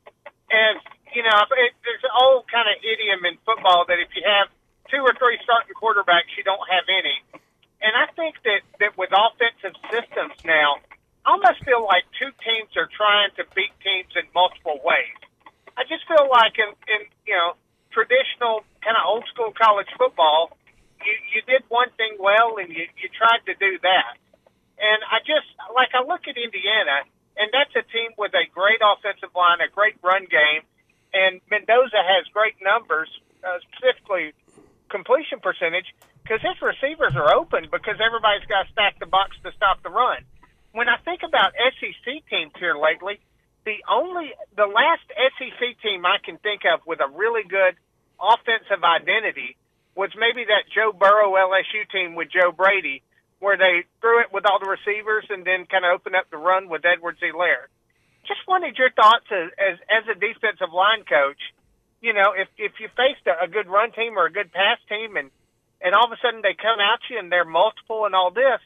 you know, there's an old kind of idiom in football that if you have 2 or 3 starting quarterbacks, you don't have any. And I think that with offensive systems now, I almost feel like 2 teams are trying to beat teams in multiple ways. I just feel like in you know, traditional kind of old school college football, you did one thing well and you tried to do that. And I look at Indiana, and that's a team with a great offensive line, a great run game, and Mendoza has great numbers, specifically completion percentage, because his receivers are open because everybody's got to stack the box to stop the run. When I think about SEC teams here lately, the last SEC team I can think of with a really good offensive identity was maybe that Joe Burrow LSU team with Joe Brady, where they threw it with all the receivers and then kind of opened up the run with Edwards-Helaire. Just wanted your thoughts as a defensive line coach. You know, if you faced a good run team or a good pass team and all of a sudden they come at you and they're multiple and all this,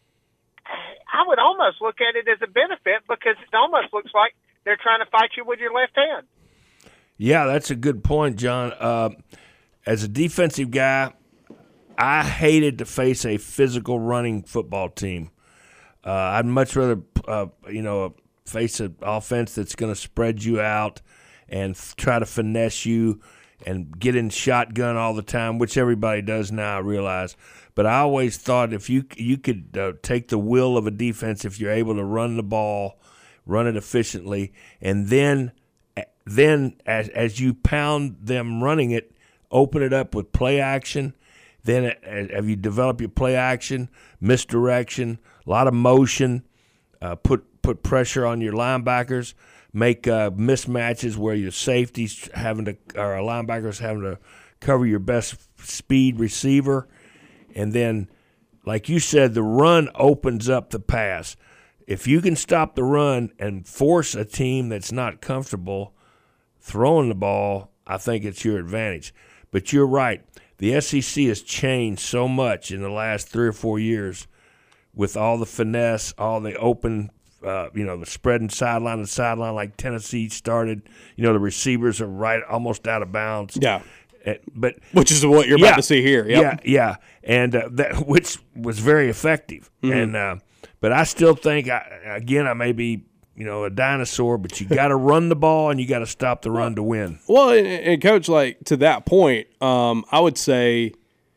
I would almost look at it as a benefit because it almost looks like they're trying to fight you with your left hand. Yeah, that's a good point, John. As a defensive guy, I hated to face a physical running football team. I'd much rather, face an offense that's going to spread you out and try to finesse you and get in shotgun all the time, which everybody does now, I realize. But I always thought if you could take the will of a defense, if you're able to run the ball, run it efficiently, and then as you pound them running it, open it up with play action. Then have you develop your play action, misdirection, a lot of motion, put pressure on your linebackers, make mismatches where your safeties or linebackers having to cover your best speed receiver. And then, like you said, the run opens up the pass. If you can stop the run and force a team that's not comfortable throwing the ball, I think it's your advantage. But you're right. The SEC has changed so much in the last 3 or 4 years with all the finesse, all the open, the spreading sideline to sideline like Tennessee started. You know, the receivers are right almost out of bounds. Yeah. But which is what you're about to see here. Yep. Yeah. And that which was very effective. Mm-hmm. And but I still think, I may be a dinosaur, but you got to run the ball and you got to stop the run to win. Well, and Coach, like to that point, I would say,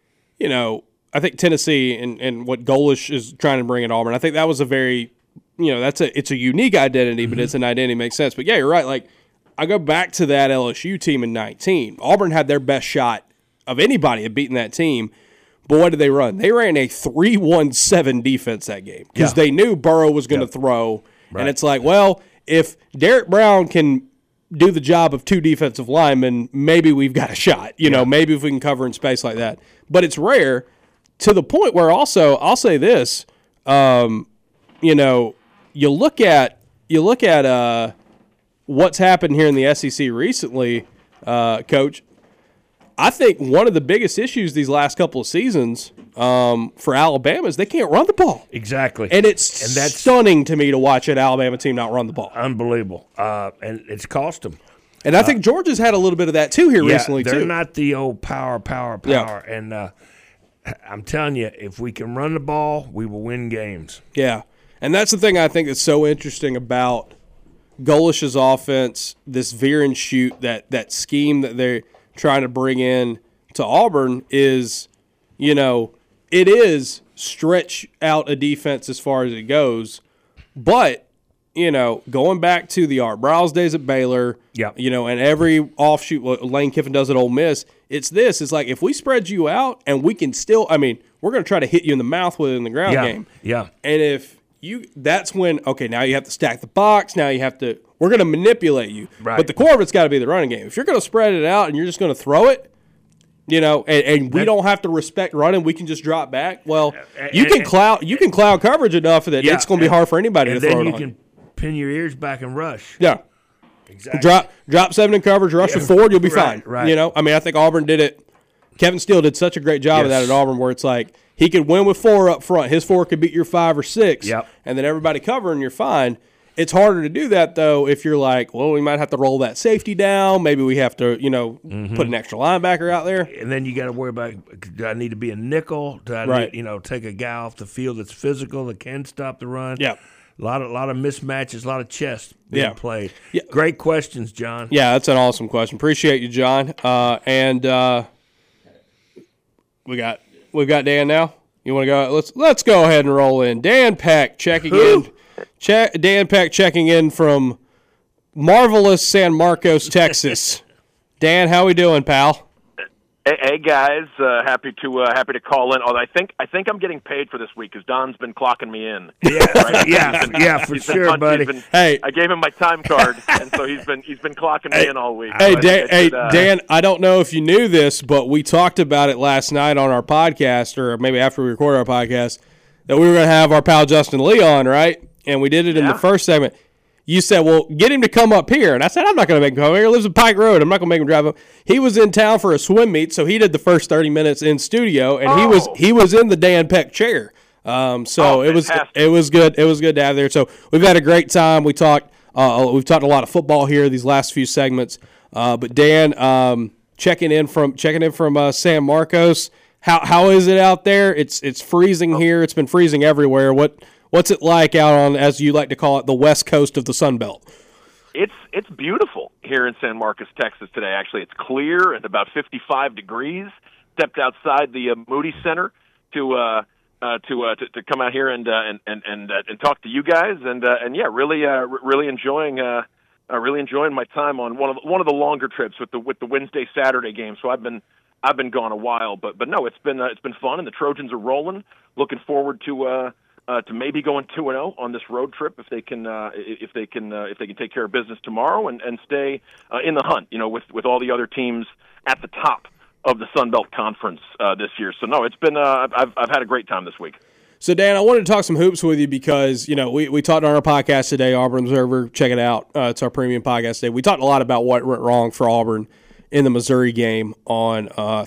I think Tennessee and what Golish is trying to bring in Auburn, I think that was a very, it's a unique identity, but it's an identity that makes sense. But yeah, you're right. Like I go back to that LSU team in 19. Auburn had their best shot of anybody at beating that team. But what did they run? They ran a 3-1-7 defense that game because they knew Burrow was going to throw. Right. And it's like, well, if Derek Brown can do the job of 2 defensive linemen, maybe we've got a shot. You know, maybe if we can cover in space like that. But it's rare to the point where also I'll say this, you know, you look at what's happened here in the SEC recently, Coach. I think one of the biggest issues these last couple of seasons for Alabama is they can't run the ball. Exactly. And that's stunning to me to watch an Alabama team not run the ball. Unbelievable. And it's cost them. And I think Georgia's had a little bit of that too here recently, they're too. not the old power. Yeah. And I'm telling you, if we can run the ball, we will win games. Yeah. And that's the thing I think that's so interesting about Golish's offense, this veer and shoot, that scheme that they're trying to bring in to Auburn is, you know, it is stretch out a defense as far as it goes. But, you know, going back to the Art Briles days at Baylor, you know, and every offshoot Lane Kiffin does at Ole Miss, it's like if we spread you out and we can still, I mean, we're going to try to hit you in the mouth with it in the ground game. Yeah. And if that's when, okay, now you have to stack the box. Now we're going to manipulate you. Right. But the core of it's got to be the running game. If you're going to spread it out and you're just going to throw it, you know, and we don't have to respect running, we can just drop back. Well, you can cloud coverage enough that it's going to be hard for anybody to throw it on. And then you can pin your ears back and rush. Yeah. Exactly. Drop 7 in coverage, rush with forward, you'll be fine. Right. You know, I mean, I think Auburn did it. Kevin Steele did such a great job of that at Auburn, where it's like he could win with 4 up front. His 4 could beat your 5 or 6, and then everybody covering, you're fine. It's harder to do that, though, if you're like, well, we might have to roll that safety down. Maybe we have to, you know, put an extra linebacker out there. And then you got to worry about, do I need to be a nickel? Do I need, you know, take a guy off the field that's physical, that can stop the run? Yeah. A lot of mismatches, a lot of chess being played. Yeah. Great questions, John. Yeah, that's an awesome question. Appreciate you, John. And we've got Dan now. You want to go? Let's go ahead and roll in. Dan Peck checking in. Dan Peck checking in from marvelous San Marcos, Texas. Dan, how we doing, pal? Hey guys, happy to call in. Although I think I'm getting paid for this week because Don's been clocking me in. Yeah, for sure, buddy. Hey, I gave him my time card, and so he's been clocking me in all week. Hey, Dan, I don't know if you knew this, but we talked about it last night on our podcast, or maybe after we recorded our podcast, that we were going to have our pal Justin Lee on, right? And we did it in the first segment. You said, well, get him to come up here. And I said, I'm not going to make him come here. He lives in Pike Road. I'm not going to make him drive up. He was in town for a swim meet, so he did the first 30 minutes in studio, and he was in the Dan Peck chair. It was good. It was good to have there. So we've had a great time. We've talked a lot of football here these last few segments. But Dan, checking in from San Marcos. How is it out there? It's freezing here. It's been freezing everywhere. What's it like out on, as you like to call it, the west coast of the Sun Belt? It's beautiful here in San Marcos, Texas today. Actually, it's clear and about 55 degrees. Stepped outside the Moody Center to come out here and talk to you guys, really enjoying my time on one of the longer trips with the Wednesday Saturday game. So I've been gone a while, but no, it's been fun, and the Trojans are rolling. Looking forward to maybe going 2-0 on this road trip if they can take care of business tomorrow and stay in the hunt, you know, with all the other teams at the top of the Sun Belt Conference this year. So no, it's been I've had a great time this week. So Dan, I wanted to talk some hoops with you because, you know, we talked on our podcast today, Auburn Observer. Check it out. It's our premium podcast today. We talked a lot about what went wrong for Auburn in the Missouri game on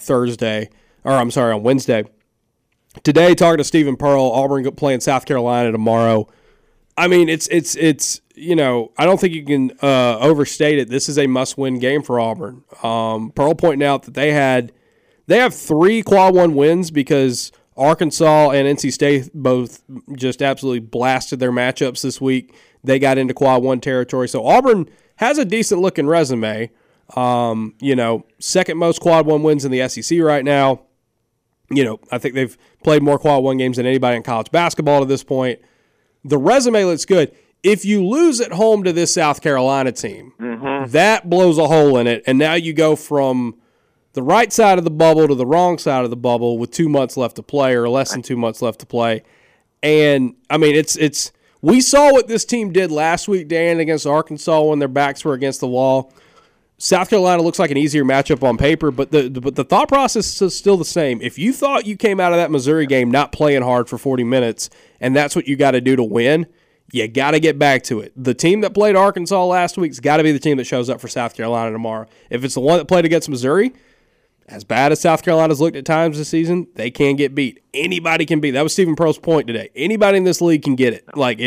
Wednesday. Today, talking to Stephen Pearl, Auburn playing South Carolina tomorrow. I mean, it's you know, I don't think you can overstate it. This is a must-win game for Auburn. Pearl pointing out that they have 3 Quad 1 wins because Arkansas and NC State both just absolutely blasted their matchups this week. They got into Quad 1 territory. So Auburn has a decent-looking resume. You know, second most Quad 1 wins in the SEC right now. You know, I think they've played more Quad 1 games than anybody in college basketball to this point. The resume looks good. If you lose at home to this South Carolina team, that blows a hole in it, and now you go from the right side of the bubble to the wrong side of the bubble with 2 months left to play or less than 2 months left to play. And, I mean, We saw what this team did last week, Dan, against Arkansas when their backs were against the wall. South Carolina looks like an easier matchup on paper, but the thought process is still the same. If you thought you came out of that Missouri game not playing hard for 40 minutes, and that's what you got to do to win, you got to get back to it. The team that played Arkansas last week's got to be the team that shows up for South Carolina tomorrow. If it's the one that played against Missouri, as bad as South Carolina's looked at times this season, they can get beat. Anybody can beat. That was Stephen Pearl's point today. Anybody in this league can get it. Like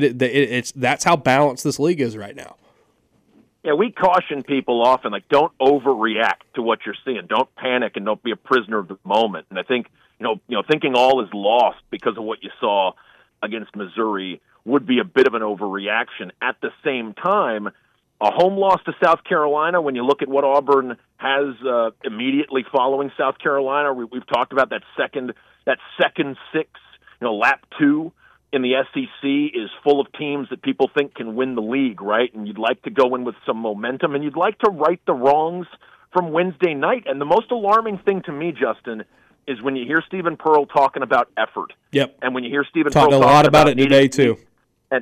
that's how balanced this league is right now. Yeah, we caution people often, like, don't overreact to what you're seeing. Don't panic and don't be a prisoner of the moment. And I think, thinking all is lost because of what you saw against Missouri would be a bit of an overreaction. At the same time, a home loss to South Carolina, when you look at what Auburn has immediately following South Carolina, we've talked about that second six, lap 2 in the SEC is full of teams that people think can win the league, right? And you'd like to go in with some momentum, and you'd like to right the wrongs from Wednesday night. And the most alarming thing to me, Justin, is when you hear Stephen Pearl talking about effort. Yep. And when you hear Stephen Pearl talking a lot about it today, too. And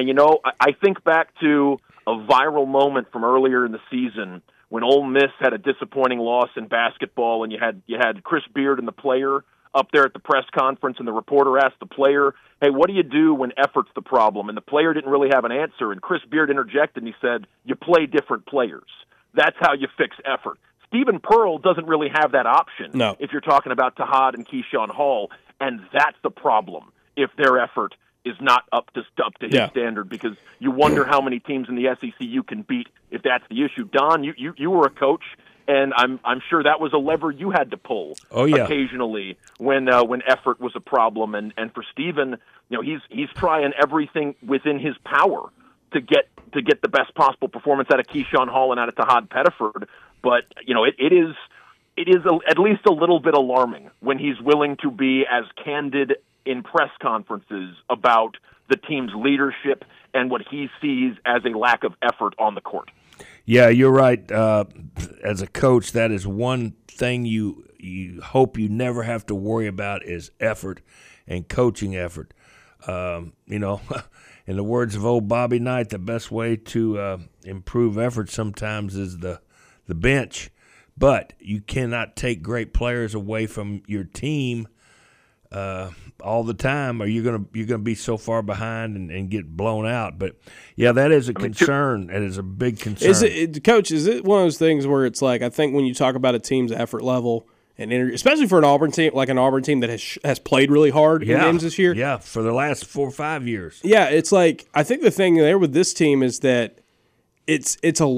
I think back to a viral moment from earlier in the season when Ole Miss had a disappointing loss in basketball, and you had Chris Beard and the player up there at the press conference, and the reporter asked the player, hey, what do you do when effort's the problem? And the player didn't really have an answer, and Chris Beard interjected, and he said, you play different players. That's how you fix effort. Stephen Pearl doesn't really have that option if you're talking about Tahad and Keyshawn Hall, and that's the problem if their effort is not up to his standard, because you wonder how many teams in the SEC you can beat if that's the issue. Don, you were a coach, and I'm sure that was a lever you had to pull occasionally when effort was a problem. And for Stephen, he's trying everything within his power to get the best possible performance out of Keyshawn Hall and out of Tahad Pettiford. But it is at least a little bit alarming when he's willing to be as candid in press conferences about the team's leadership and what he sees as a lack of effort on the court. Yeah, you're right. As a coach, that is one thing you hope you never have to worry about is effort and coaching effort. In the words of old Bobby Knight, the best way to improve effort sometimes is the bench. But you cannot take great players away from your team all the time, or you're gonna be so far behind and get blown out. But yeah, that is a concern. It is a big concern. Coach? Is it one of those things where it's like, I think when you talk about a team's effort level and especially for an Auburn team, like an Auburn team that has played really hard in games this year, for the last 4 or 5 years, it's like, I think the thing there with this team is that it's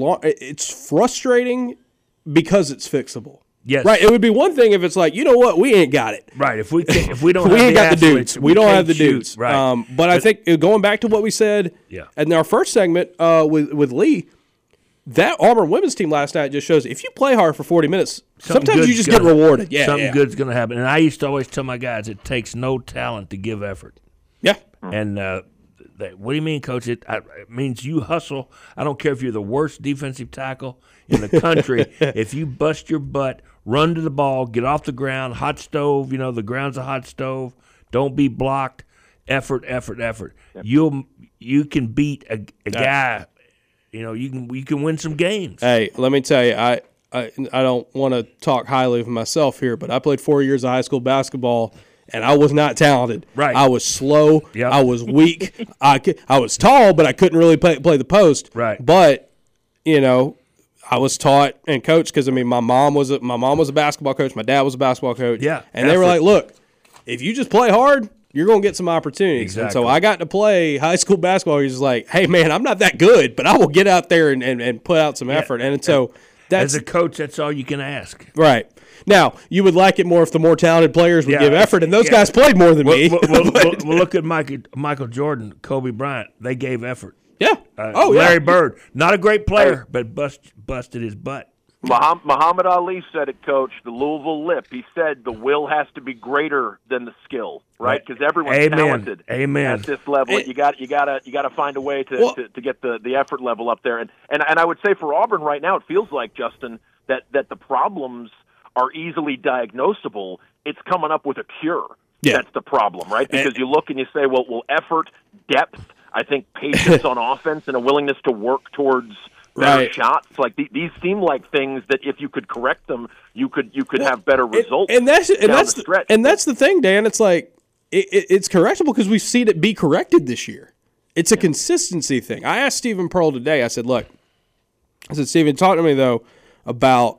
frustrating because it's fixable. Yes. Right. It would be one thing if it's like, you know what, we ain't got it. Right. If we don't we have ain't got the dudes. We don't have the dudes. Right. But I think going back to what we said in our first segment with Lee, that Auburn women's team last night just shows if you play hard for 40 minutes, sometimes you just get rewarded. Yeah. Something good's going to happen. And I used to always tell my guys, it takes no talent to give effort. Yeah. And what do you mean, Coach? It means you hustle. I don't care if you're the worst defensive tackle in the country. If you bust your butt, run to the ball, get off the ground, hot stove, the ground's a hot stove. Don't be blocked. Effort. Yep. You can beat a guy. You can win some games. Hey, let me tell you, I don't want to talk highly of myself here, but I played 4 years of high school basketball, and I was not talented. Right. I was slow. Yep. I was weak. I was tall, but I couldn't really play the post. Right. But I was taught and coached because my mom was a basketball coach. My dad was a basketball coach. Yeah. And they were like, look, if you just play hard, you're going to get some opportunities. Exactly. And so I got to play high school basketball. He's just like, hey, man, I'm not that good, but I will get out there and put out some effort. And so as a coach, that's all you can ask. Right. Now, you would like it more if the more talented players would give effort, and those guys played more than me. We'll look at Michael Jordan, Kobe Bryant. They gave effort. Yeah. Larry Bird, not a great player, but busted his butt. Muhammad Ali said it, Coach, the Louisville Lip. He said the will has to be greater than the skill, right? Because everyone's talented at this level. You got to find a way to get the effort level up there. And I would say for Auburn right now, it feels like, Justin, that the problems are easily diagnosable. It's coming up with a cure. Yeah. That's the problem, right? Because you look and you say, well, effort, depth. I think patience on offense and a willingness to work towards better shots. Like these seem like things that if you could correct them, you could have better results. That's the stretch. That's the thing, Dan. It's like it's correctable because we've seen it be corrected this year. It's a consistency thing. I asked Stephen Pearl today. I said, "Look," I said, "Stephen, talk to me though about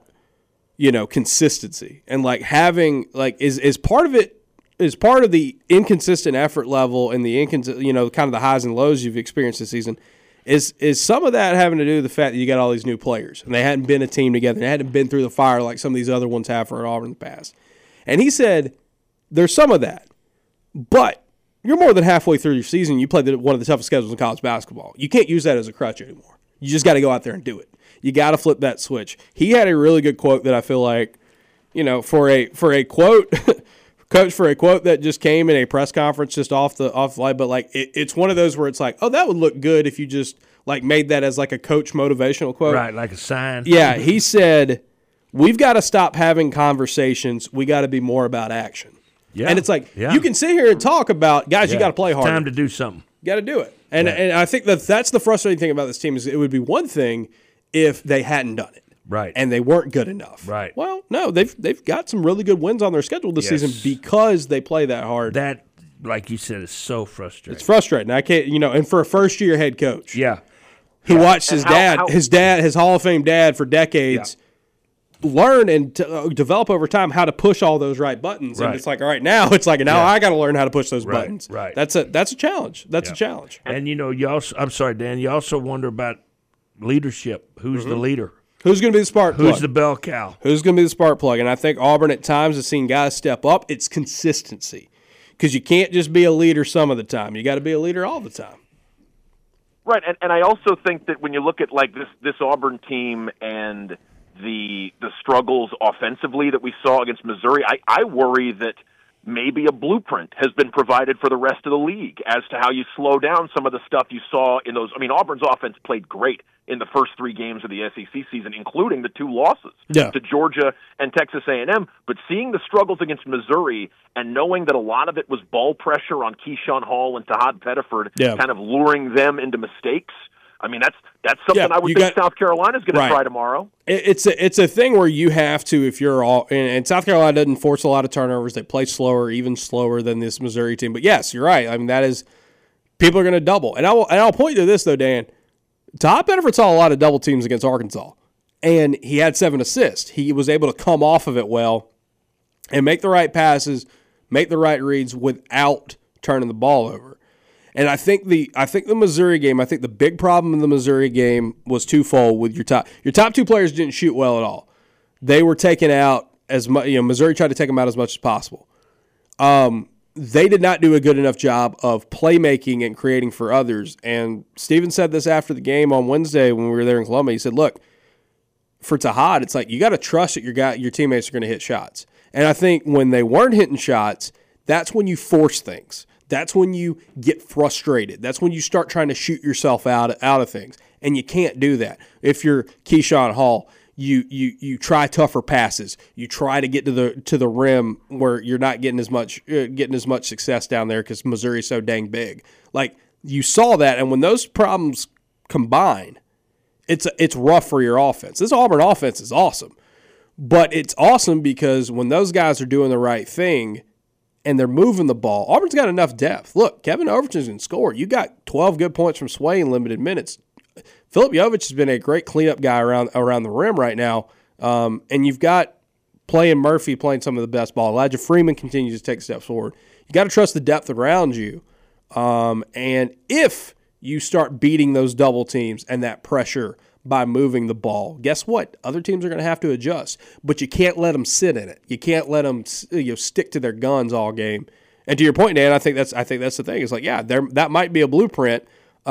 consistency and like having like is part of it." Is part of the inconsistent effort level and the kind of the highs and lows you've experienced this season, is some of that having to do with the fact that you got all these new players and they hadn't been a team together, they hadn't been through the fire like some of these other ones have for Auburn in the past. And he said there's some of that, but you're more than halfway through your season. You played one of the toughest schedules in college basketball. You can't use that as a crutch anymore. You just got to go out there and do it. You got to flip that switch. He had a really good quote that I feel like, for a quote. Coach, for a quote that just came in a press conference just off the light, but like it's one of those where it's like, oh, that would look good if you just like made that as like a coach motivational quote. Right, like a sign. Yeah, he said, we've got to stop having conversations. We got to be more about action. Yeah. And it's like, you can sit here and talk about, guys, you got to play harder. Time to do something. You got to do it. And I think that's the frustrating thing about this team is it would be one thing if they hadn't done it. Right. And they weren't good enough. Right. Well, no, they've got some really good wins on their schedule this season because they play that hard. That, like you said, is so frustrating. It's frustrating. I can't, and for a first-year head coach. Yeah. He watched his Hall of Fame dad for decades, learn and develop over time how to push all those right buttons. And it's like, all right, now I got to learn how to push those buttons. Right. That's a challenge. That's a challenge. And, you also, I'm sorry, Dan, you also wonder about leadership. Who's the leader? Who's going to be the spark plug? Who's the bell cow? Who's going to be the spark plug? And I think Auburn at times has seen guys step up. It's consistency because you can't just be a leader some of the time. You got to be a leader all the time. Right, and I also think that when you look at like this Auburn team and the struggles offensively that we saw against Missouri, I worry that maybe a blueprint has been provided for the rest of the league as to how you slow down some of the stuff you saw in those. I mean, Auburn's offense played great in the first 3 games of the SEC season, including the 2 losses to Georgia and Texas A&M. But seeing the struggles against Missouri and knowing that a lot of it was ball pressure on Keyshawn Hall and Tahad Pettiford, kind of luring them into mistakes. I mean, that's something I would think South Carolina's going to try tomorrow. It's a thing where you have to, if you're all, and South Carolina doesn't force a lot of turnovers. They play slower, even slower than this Missouri team. But yes, you're right. I mean, that is, people are going to double. And I'll point to this though, Dan. Tahad Pettiford saw a lot of double teams against Arkansas, and he had 7 assists. He was able to come off of it well and make the right passes, make the right reads without turning the ball over. And I think the Missouri game, I think the big problem in the Missouri game was twofold with your top 2 players didn't shoot well at all. They were taken out as much, Missouri tried to take them out as much as possible. They did not do a good enough job of playmaking and creating for others. And Steven said this after the game on Wednesday when we were there in Columbia. He said, look, for Tahad, it's like you got to trust that your teammates are going to hit shots. And I think when they weren't hitting shots, that's when you force things. That's when you get frustrated. That's when you start trying to shoot yourself out of things. And you can't do that. If you're Keyshawn Hall, you try tougher passes. You try to get to the rim where you're not getting as much success down there because Missouri's so dang big. Like you saw that, and when those problems combine, it's rough for your offense. This Auburn offense is awesome, but it's awesome because when those guys are doing the right thing and they're moving the ball, Auburn's got enough depth. Look, Kevin Overton's can score. You got 12 good points from Sway in limited minutes. Philip Jovich has been a great cleanup guy around the rim right now. And you've got Murphy playing some of the best ball. Elijah Freeman continues to take steps forward. You got to trust the depth around you. And if you start beating those double teams and that pressure by moving the ball, guess what? Other teams are going to have to adjust. But you can't let them sit in it. You can't let them stick to their guns all game. And to your point, Dan, I think that's the thing. It's like, that might be a blueprint.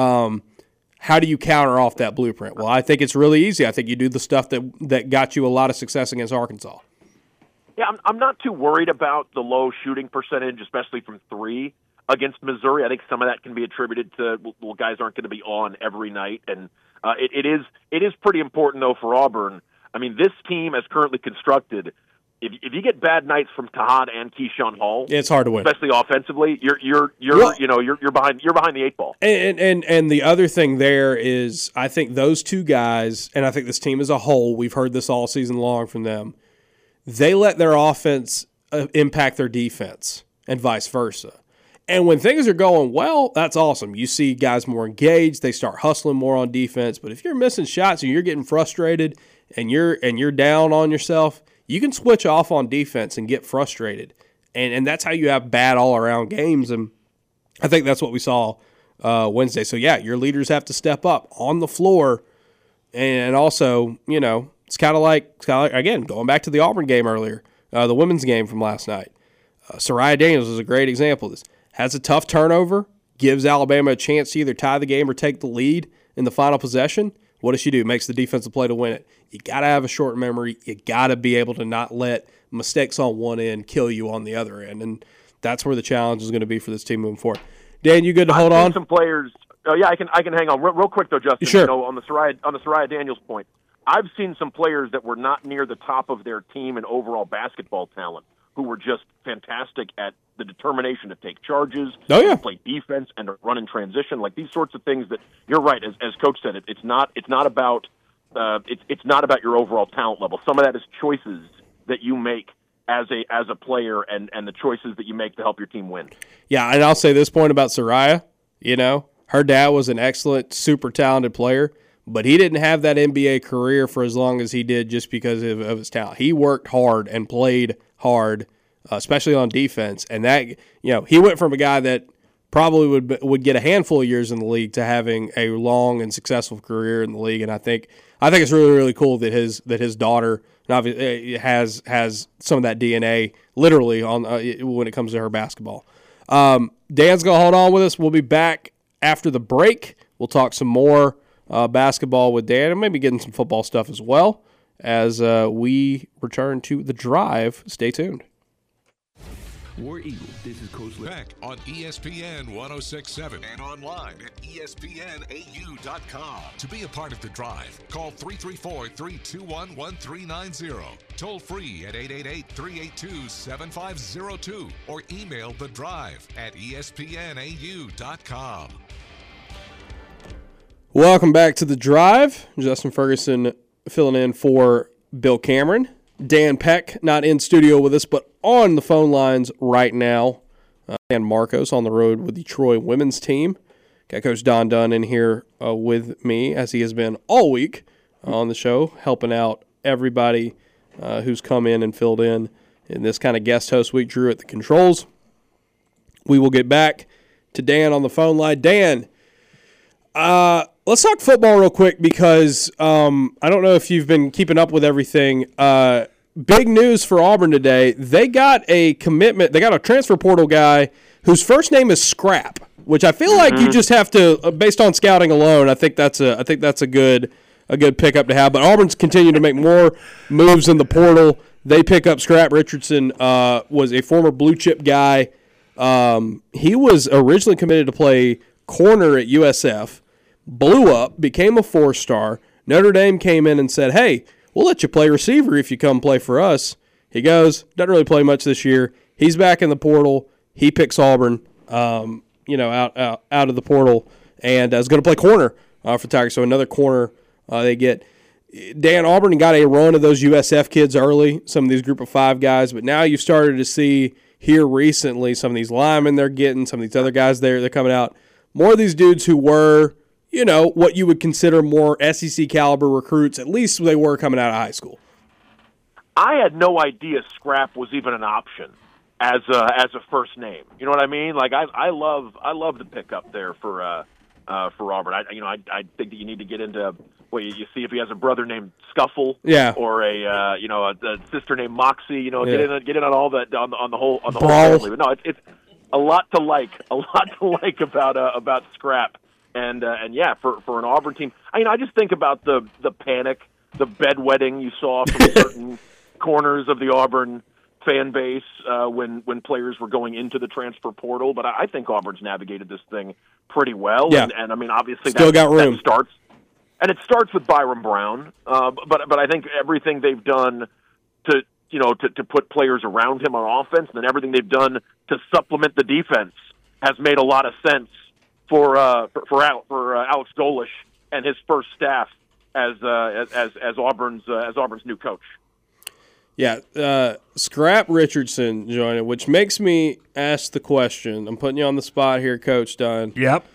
How do you counter off that blueprint? Well, I think it's really easy. I think you do the stuff that got you a lot of success against Arkansas. Yeah, I'm not too worried about the low shooting percentage, especially from 3 against Missouri. I think some of that can be attributed to guys aren't going to be on every night, and it is pretty important though for Auburn. I mean, this team as currently constructed if you get bad nights from Tahad and Keyshawn Hall, it's hard to win, especially offensively. You're behind the eight ball. And the other thing there is, I think those two guys, and I think this team as a whole, we've heard this all season long from them. They let their offense impact their defense, and vice versa. And when things are going well, that's awesome. You see guys more engaged; they start hustling more on defense. But if you're missing shots and you're getting frustrated, and you're down on yourself, you can switch off on defense and get frustrated. And that's how you have bad all-around games. And I think that's what we saw Wednesday. So, yeah, your leaders have to step up on the floor. And also, it's kind of like, again, going back to the Auburn game earlier, the women's game from last night. Soraya Daniels is a great example of this. Has a tough turnover, gives Alabama a chance to either tie the game or take the lead in the final possession. What does she do? Makes the defensive play to win it. You got to have a short memory. You got to be able to not let mistakes on one end kill you on the other end. And that's where the challenge is going to be for this team moving forward. Dan, you good to hold on? Some players. Oh yeah, I can hang on real quick though, Justin. Sure. On the Soraya Daniels point, I've seen some players that were not near the top of their team and overall basketball talent who were just fantastic at the determination to take charges, to play defense, and to run in transition. Like these sorts of things that you're right, as Coach said, it's not about your overall talent level. Some of that is choices that you make as a player and the choices that you make to help your team win. Yeah, and I'll say this point about Soraya. Her dad was an excellent, super talented player, but he didn't have that NBA career for as long as he did just because of his talent. He worked hard and played hard, especially on defense. And that, he went from a guy that probably would get a handful of years in the league to having a long and successful career in the league. And I think it's really, really cool that his daughter has some of that DNA literally on when it comes to her basketball. Dan's gonna hold on with us. We'll be back after the break. We'll talk some more basketball with Dan and maybe getting some football stuff as well as we return to the drive. Stay tuned. War Eagle, this is Coach Back on ESPN 106.7 and online at ESPNAU.com. To be a part of the drive, call 334-321-1390. Toll free at 888-382-7502 or email the drive at ESPNAU.com. Welcome back to the drive. Justin Ferguson filling in for Bill Cameron. Dan Peck not in studio with us, but on the phone lines right now. And Marcos on the road with the Troy women's team. Got Coach Don Dunn in here with me, as he has been all week on the show, helping out everybody who's come in and filled in this kind of guest host week. Drew at the controls. We will get back to Dan on the phone line. Dan, let's talk football real quick because I don't know if you've been keeping up with everything. Big news for Auburn today. They got a commitment. They got a transfer portal guy whose first name is Scrap, which I feel like you just have to, based on scouting alone, I think that's a good pickup to have. But Auburn's continuing to make more moves in the portal. They pick up Scrap Richardson, was a former blue chip guy. He was originally committed to play corner at USF, blew up, became a 4-star. Notre Dame came in and said, hey, we'll let you play receiver if you come play for us. He goes, doesn't really play much this year. He's back in the portal. He picks Auburn, out of the portal, and is going to play corner for Tigers. So another corner they get. Dan, Auburn got a run of those USF kids early, some of these group of 5 guys, but now you've started to see here recently some of these linemen they're getting, some of these other guys they're coming out. More of these dudes who were, what you would consider more SEC caliber recruits, at least they were coming out of high school. I had no idea Scrap was even an option as a first name. You know what I mean? Like I love the pickup there for Auburn. I think that you need to get into you see if he has a brother named Scuffle, or a sister named Moxie. Get in on all that on the whole family. But no, it's a lot to like about Scrap. And for an Auburn team, I just think about the panic, the bedwetting you saw from certain corners of the Auburn fan base when players were going into the transfer portal. But I think Auburn's navigated this thing pretty well. Yeah. And obviously still got room. It starts with Byron Brown. But I think everything they've done to to put players around him on offense, and then everything they've done to supplement the defense has made a lot of sense for Alex Golesh and his first staff as Auburn's new coach. Yeah, Scrap Richardson joining, which makes me ask the question. I'm putting you on the spot here, Coach Dunn. Yep.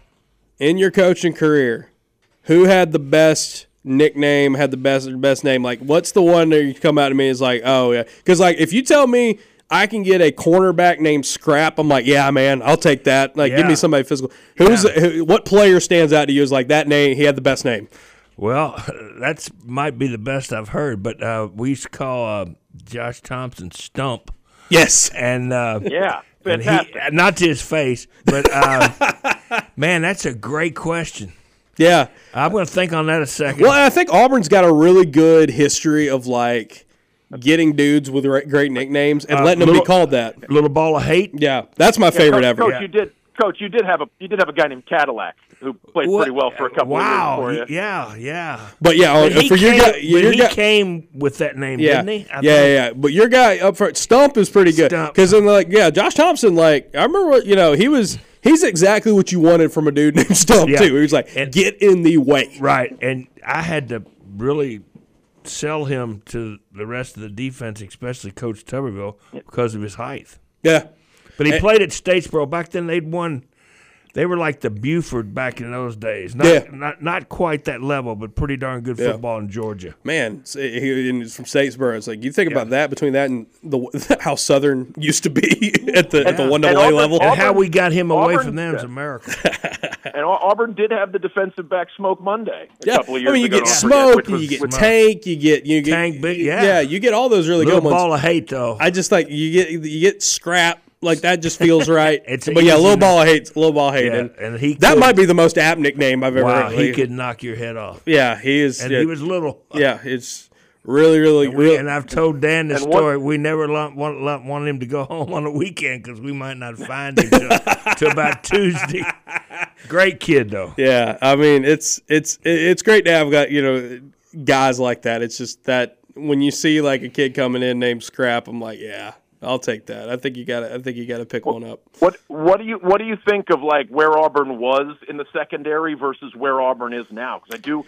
In your coaching career, who had the best nickname, had the best name? Like, what's the one that you come out to me is like, oh, yeah. Because, like, if you tell me I can get a cornerback named Scrap, I'm like, yeah, man, I'll take that. Like, give me somebody physical. What player stands out to you as like that name? He had the best name. Well, that might be the best I've heard, but we used to call Josh Thompson Stump. Yes. And yeah, and not to his face, but man, that's a great question. Yeah. I'm going to think on that a second. Well, I think Auburn's got a really good history of, like, getting dudes with great nicknames and letting them be called that. Little Ball of Hate? Yeah, that's my favorite ever. Coach, you did have a guy named Cadillac who played pretty well for a couple of years for you. Yeah. But yeah, he came with that name, didn't he? Yeah. But your guy up front, Stump, is pretty good. Because Josh Thompson, like, I remember, he's exactly what you wanted from a dude named Stump too. He was like, get in the way. Right, and I had to really sell him to the rest of the defense, especially Coach Tuberville, because of his height. Yeah. But he played at Statesboro. Back then, they'd won. They were like the Buford back in those days. Not quite that level, but pretty darn good football in Georgia. Man, he's from Statesboro. It's like you think about that between that and how Southern used to be at the 1AA level, and how we got him away from them is America. And Auburn did have the defensive back Smoke Monday a couple of years ago. You get Smoke, you get Tank, you get Tank, you get all those really good ones. Ball of Hate though. I just like you get Scrap. Like, that just feels right. Little ball of hate. Yeah, and that might be the most apt nickname I've ever heard. He could knock your head off. Yeah, he is. And he was little. Yeah, it's really. And I've told Dan this story. We never want him to go home on a weekend because we might not find him till about Tuesday. Great kid, though. Yeah, I mean, it's great to have guys like that. It's just that when you see, like, a kid coming in named Scrap, I'm like, yeah. I'll take that. I think you got to pick one up. What do you think of, like, where Auburn was in the secondary versus where Auburn is now? Because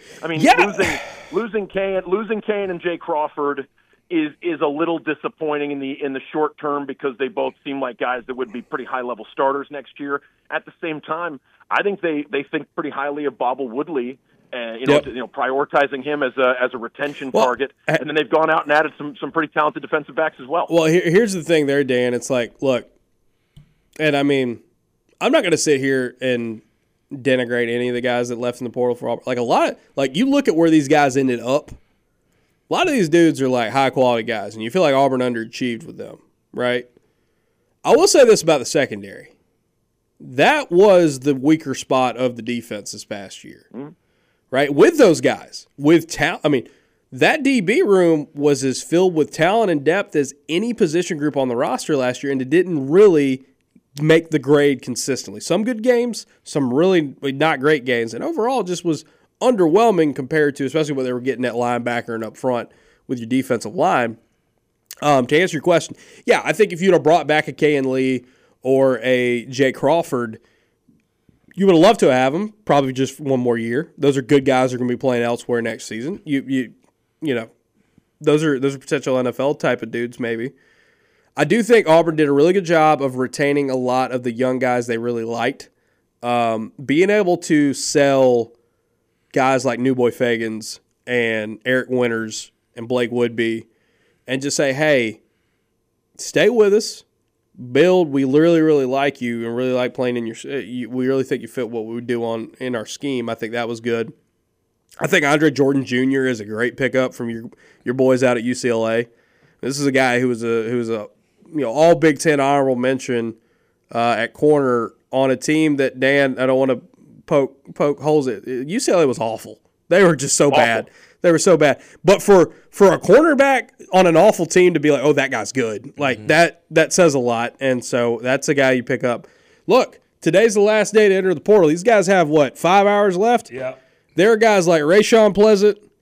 losing Kane and Jay Crawford is a little disappointing in the short term because they both seem like guys that would be pretty high level starters next year. At the same time, I think they think pretty highly of Bobble Woodley. Prioritizing him as a retention target, and then they've gone out and added some pretty talented defensive backs as well. Well, here's the thing there, Dan. It's like, look, and I mean, I'm not going to sit here and denigrate any of the guys that left in the portal for Auburn. Like a lot, like you look at where these guys ended up. A lot of these dudes are like high quality guys, and you feel like Auburn underachieved with them, right? I will say this about the secondary: that was the weaker spot of the defense this past year. Mm-hmm. Right, with those guys, with talent. I mean, that DB room was as filled with talent and depth as any position group on the roster last year, and it didn't really make the grade consistently. Some good games, some really not great games, and overall just was underwhelming compared to especially what they were getting at linebacker and up front with your defensive line. To answer your question, yeah, I think if you'd have brought back a Kayin Lee or a Jay Crawford, you would have loved to have them, probably just one more year. Those are good guys who are going to be playing elsewhere next season. Those are potential NFL type of dudes maybe. I do think Auburn did a really good job of retaining a lot of the young guys they really liked. Being able to sell guys like New Boy Fagans and Eric Winters and Blake Woodby and just say, hey, stay with us. Build, we really, really like you and really like playing in we really think you fit what we would do in our scheme. I think that was good. I think Andre Jordan Jr. is a great pickup from your boys out at UCLA. This is a guy who was a all Big Ten honorable mention at corner on a team that, Dan, I don't want to poke holes at. UCLA was awful. They were just so bad. They were so bad. But for a cornerback on an awful team to be like, oh, that guy's good, like that says a lot. And so that's a guy you pick up. Look, today's the last day to enter the portal. These guys have, 5 hours left? Yeah. There are guys like Rayshawn Pleasant,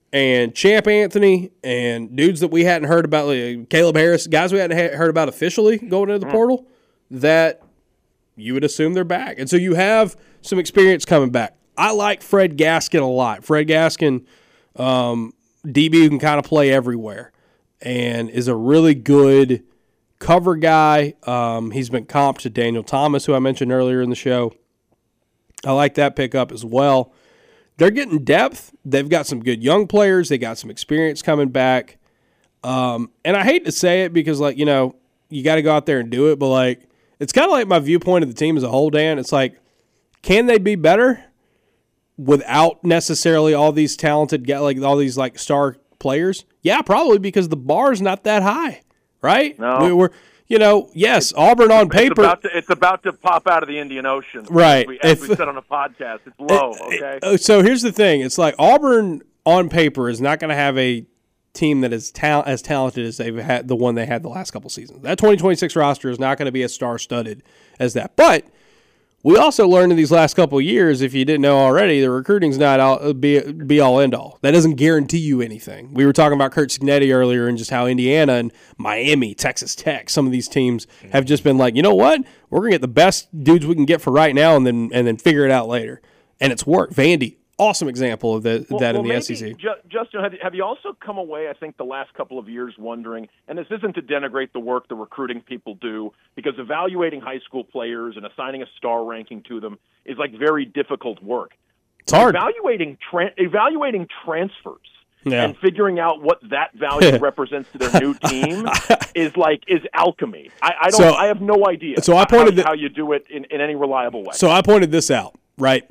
and Champ Anthony and dudes that we hadn't heard about, like Caleb Harris, guys we hadn't heard about officially going into the portal, that you would assume they're back. And so you have some experience coming back. I like Fred Gaskin a lot. Fred Gaskin, DB who can kind of play everywhere and is a really good cover guy. He's been comped to Daniel Thomas, who I mentioned earlier in the show. I like that pickup as well. They're getting depth. They've got some good young players. They got some experience coming back. And I hate to say it because, like, you know, you got to go out there and do it. But, like, it's kind of like my viewpoint of the team as a whole, Dan. It's like, can they be better without necessarily all these talented guys, like all these, like, star players? Yeah, probably, because the bar's not that high, right? No. We're you know, yes, Auburn on paper. It's about to pop out of the Indian Ocean. Right. As we said on a podcast, it's low, okay? So here's the thing. It's like Auburn on paper is not going to have a team that is as talented as they've had, the one they had the last couple seasons. That 2026 roster is not going to be as star-studded as that. But we also learned in these last couple of years, if you didn't know already, the recruiting's not be all end all. That doesn't guarantee you anything. We were talking about Kurt Cignetti earlier and just how Indiana and Miami, Texas Tech, some of these teams have just been like, you know what? We're gonna get the best dudes we can get for right now, and then figure it out later. And it's worked. Vandy, awesome example of that in the SEC. Justin, have you also come away, I think, the last couple of years wondering, and this isn't to denigrate the work the recruiting people do, because evaluating high school players and assigning a star ranking to them is like very difficult work. It's hard. Evaluating transfers Yeah. and figuring out what that value represents to their new team is alchemy. I have no idea. So I pointed how you do it in any reliable way. So I pointed this out, right?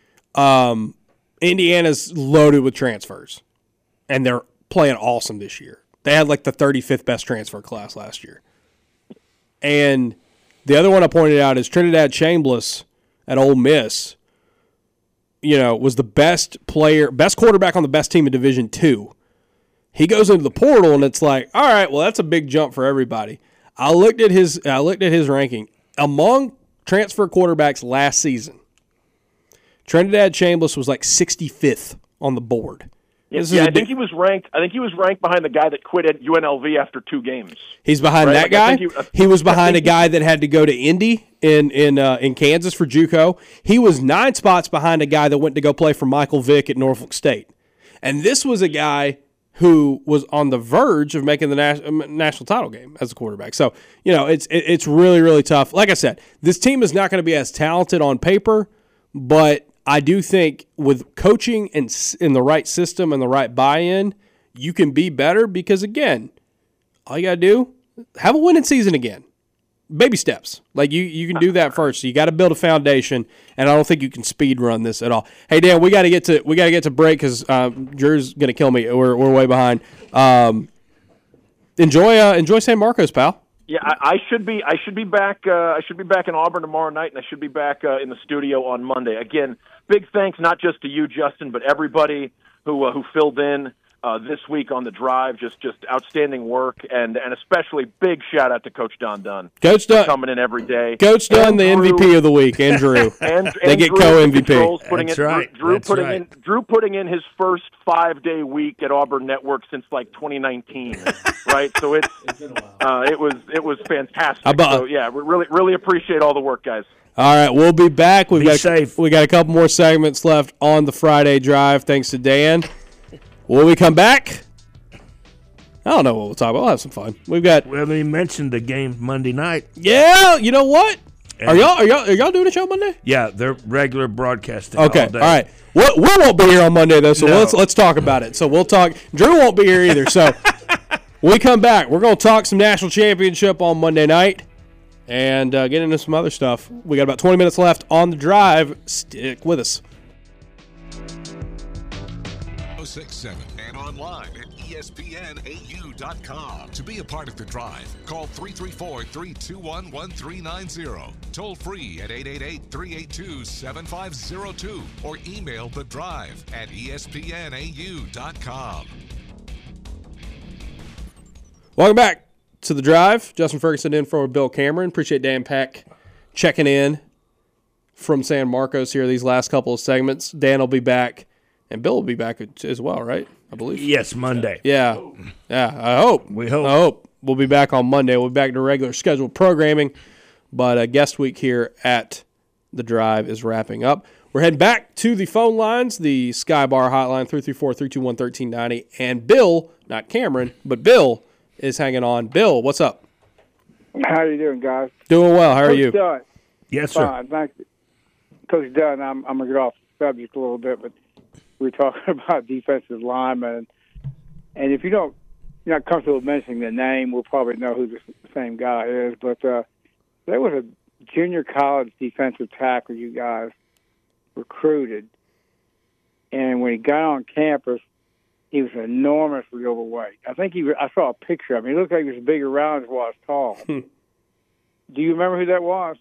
Indiana's loaded with transfers, and they're playing awesome this year. They had like the 35th best transfer class last year. And the other one I pointed out is Trinidad Chambliss at Ole Miss, you know, was the best quarterback on the best team in Division II. He goes into the portal, and it's like, all right, well, that's a big jump for everybody. I looked at his ranking. Among transfer quarterbacks last season, Trinidad Chambliss was like 65th on the board. I think he was ranked behind the guy that quit at UNLV after 2 games. He's behind that guy. He was behind a guy that had to go to Indy in Kansas for JUCO. He was 9 spots behind a guy that went to go play for Michael Vick at Norfolk State. And this was a guy who was on the verge of making the national title game as a quarterback. So, you know, it's really, really tough. Like I said, this team is not going to be as talented on paper, but I do think with coaching and in the right system and the right buy-in, you can be better because, again, all you got to do, have a winning season again. Baby steps. Like, you can do that first. So you got to build a foundation, and I don't think you can speed run this at all. Hey, Dan, we got to get to break because Drew's going to kill me. We're way behind. Enjoy San Marcos, pal. Yeah, I should be back. I should be back in Auburn tomorrow night, and I should be back in the studio on Monday. Again, big thanks not just to you, Justin, but everybody who filled in this week on the drive. Just outstanding work, and especially big shout out to Coach Don Dunn. Coach Dunn coming in every day. Coach Dunn, the MVP of the week, and Drew. They get co-MVP. That's right. Drew putting in his first 5-day week at Auburn Network since like 2019, right? So it was fantastic. So yeah, we really appreciate all the work, guys. All right, we'll be back. Be safe. We got a couple more segments left on the Friday drive. Thanks to Dan. When we come back, I don't know what we'll talk about. We'll have some fun. We mentioned the game Monday night. Yeah, you know what? Are y'all doing a show Monday? Yeah, they're regular broadcasting. Okay, all day. all right. We won't be here on Monday though, so let's talk about it. So we'll talk. Drew won't be here either. So when we come back, we're going to talk some national championship on Monday night and get into some other stuff. We got about 20 minutes left on the drive. Stick with us. 1067 and online at ESPNAU.com. To be a part of the drive, call 334-321-1390. Toll free at 888-382-7502 or email the drive at ESPNAU.com. Welcome back to the drive. Justin Ferguson in for Bill Cameron. Appreciate Dan Peck checking in from San Marcos here these last couple of segments. Dan will be back And Bill will be back as well, right? I believe. Yes, Monday. Yeah. Yeah, I hope. We hope. I hope. We'll be back on Monday. We'll be back to regular scheduled programming. But guest week here at The Drive is wrapping up. We're heading back to the phone lines, the Skybar hotline, 334-321-1390. And Bill, not Cameron, but Bill is hanging on. Bill, what's up? How you doing, guys? Doing well. How are Coach you? Dunn. Yes, sir. Fine, thank you. Coach Dunn, I'm going to get off the subject a little bit, but we're talking about defensive linemen. And if you're not comfortable mentioning the name, we'll probably know who the same guy is. But there was a junior college defensive tackle you guys recruited. And when he got on campus, he was enormously overweight. I think I saw a picture of him. He looked like he was big around as well as tall. Do you remember who that was?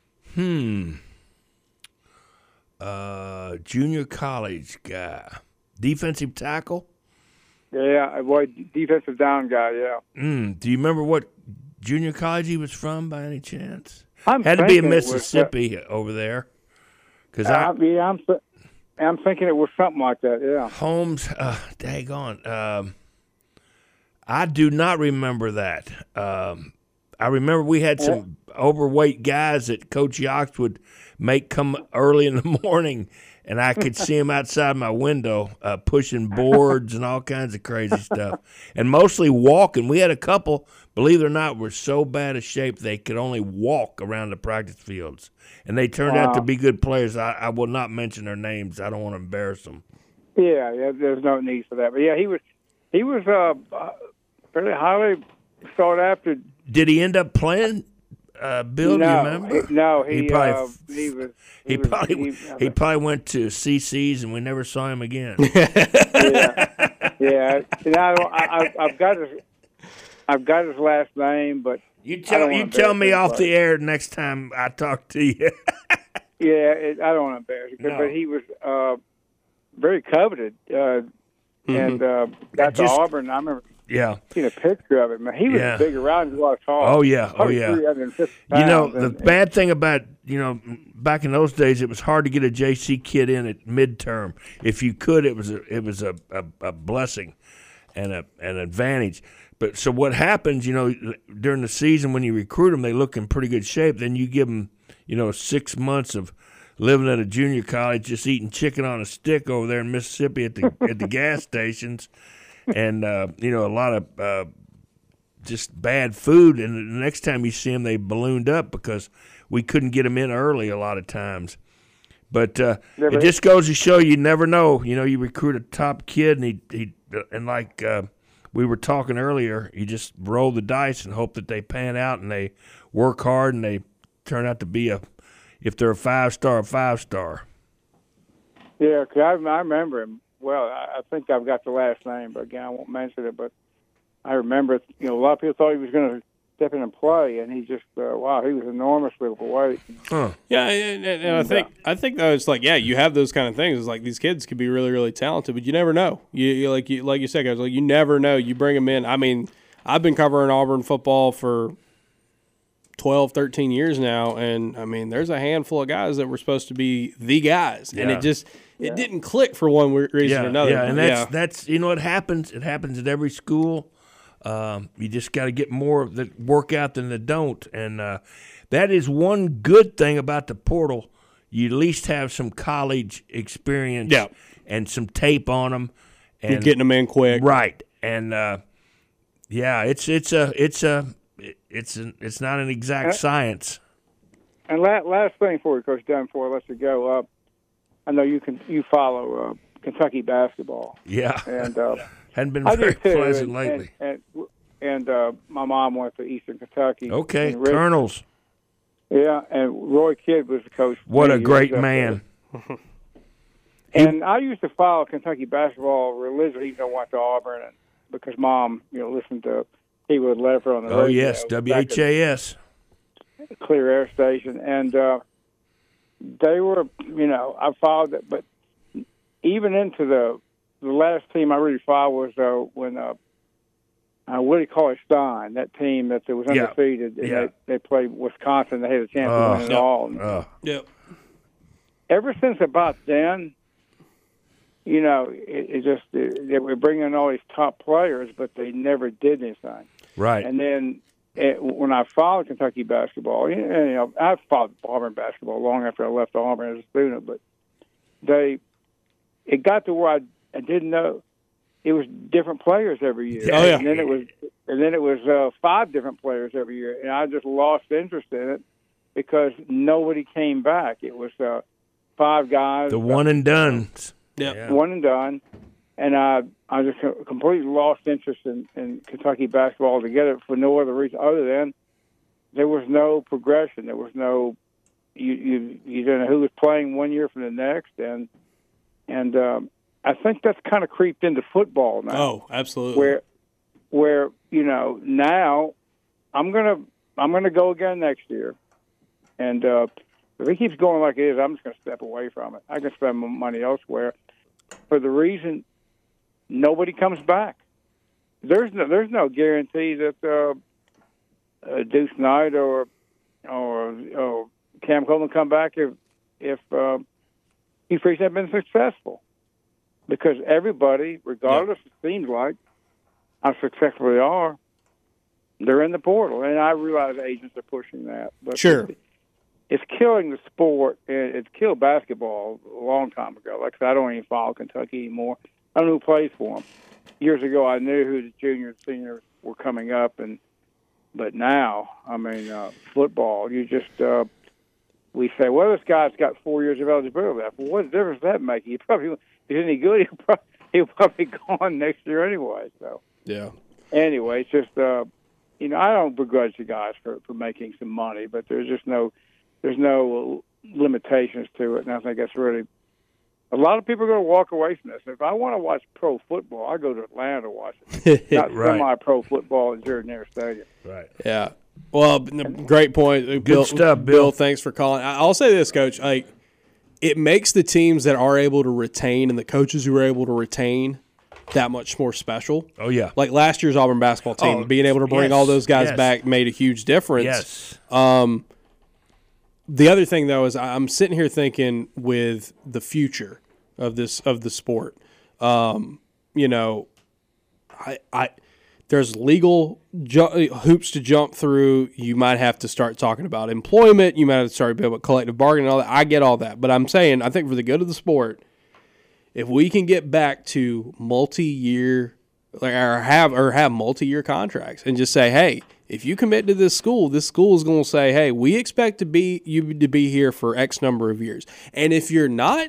Junior college guy. Defensive tackle? Yeah, boy, defensive down guy, yeah. Do you remember what junior college he was from by any chance? I'm Had to be in thinking it was, Mississippi over there. Cause I'm thinking it was something like that, yeah. Holmes, daggone. I do not remember that. I remember we had some overweight guys that Coach Yox would make come early in the morning, and I could see them outside my window pushing boards and all kinds of crazy stuff, and mostly walking. We had a couple, believe it or not, were so bad a shape they could only walk around the practice fields, and they turned out to be good players. I will not mention their names. I don't want to embarrass them. Yeah, there's no need for that. But, yeah, he was fairly highly sought after. Did he end up playing? Bill, do you remember? He probably went to CC's and we never saw him again. yeah. I've got his last name, but you tell me off the air next time I talk to you. I don't want to embarrass him, but he was very coveted, and got to Auburn. I remember. Yeah, seen a picture of him. He was big around. He was tall. Oh yeah. The bad thing about back in those days, it was hard to get a JC kid in at midterm. If you could, it was a blessing and an advantage. But so what happens? During the season when you recruit them, they look in pretty good shape. Then you give them 6 months of living at a junior college, just eating chicken on a stick over there in Mississippi at the gas stations. And, a lot of just bad food. And the next time you see them, they ballooned up because we couldn't get them in early a lot of times. But it just goes to show you never know. You recruit a top kid, and like we were talking earlier, you just roll the dice and hope that they pan out and they work hard and they turn out to be if they're a 5-star. Yeah, because I remember him. Well, I think I've got the last name, but again, I won't mention it. But I remember, a lot of people thought he was going to step in and play, and he just, he was enormously overweight. Huh. Yeah, and I think though it's like, you have those kind of things. It's like these kids could be really, really talented, but you never know. Like you said, guys, you never know. You bring them in. I mean, I've been covering Auburn football for 12, 13 years now, and I mean, there's a handful of guys that were supposed to be the guys, and it didn't click for one reason or another. Yeah, and that's it happens. It happens at every school. You just got to get more that work out than that don't, and that is one good thing about the portal. You at least have some college experience, and some tape on them, and you're getting them in quick, right? And it's not an exact science. And last thing for you, Coach Dunn, before I let you go. I know you follow Kentucky basketball. Yeah, and hadn't been very pleasant lately. And my mom went to Eastern Kentucky. Okay, Colonels. Yeah, and Roy Kidd was the coach. What a great man! And I used to follow Kentucky basketball religiously, even though I went to Auburn, because Mom, listened to Haywood Lever on the radio. Oh yes, WHAS, Clear Air Station, and. They were, I followed it, but even into the last team I really followed was when Willie Cauley-Stein, that team that was undefeated, and they played Wisconsin. They had a chance to win it all. Yep. Ever since about then, it just they were bringing in all these top players, but they never did anything. Right. And then when I followed Kentucky basketball, I followed Auburn basketball long after I left Auburn as a student, but it got to where I didn't know it was different players every year. Oh, yeah. And then it was 5 different players every year, and I just lost interest in it because nobody came back. It was 5 guys. The one and done. Yeah. One and done. And I just completely lost interest in Kentucky basketball altogether for no other reason other than there was no progression. There was no you didn't know who was playing one year from the next, and I think that's kind of creeped into football now. Oh, absolutely. Where now I'm gonna go again next year, and if it keeps going like it is, I'm just gonna step away from it. I can spend my money elsewhere for the reason nobody comes back. There's no guarantee that Deuce Knight or Cam Coleman come back if Hugh Freeze had been successful, because everybody, regardless, it seems like how successful they are, they're in the portal, and I realize agents are pushing that, but sure. It's killing the sport. It's killed basketball a long time ago. Like I said, I don't even follow Kentucky anymore. I don't know who plays for them. Years ago, I knew who the juniors and seniors were coming up, but now, football, you just we say, well, this guy's got 4 years of eligibility left. Well, what difference does that make? He probably, if he's any good, he'll probably gone next year anyway. So yeah. Anyway, it's just I don't begrudge the guys for making some money, but there's no limitations to it, and I think that's really a lot of people are going to walk away from this. If I want to watch pro football, I go to Atlanta to watch it, not right. semi-pro football at Jordan-Hare Stadium. Right. Yeah. Well, great point. Good stuff, Bill. Thanks for calling. I'll say this, Coach. It makes the teams that are able to retain and the coaches who are able to retain that much more special. Oh, yeah. Like last year's Auburn basketball team, being able to bring all those guys back made a huge difference. Yes. The other thing, though, is I'm sitting here thinking with the future of the sport. There's legal hoops to jump through. You might have to start talking about employment. You might have to start talking about collective bargaining and all that. I get all that. But I'm saying, I think for the good of the sport, if we can get back to multi-year or have multi-year contracts and just say, hey, if you commit to this school is going to say, hey, we expect you to be here for X number of years. And if you're not,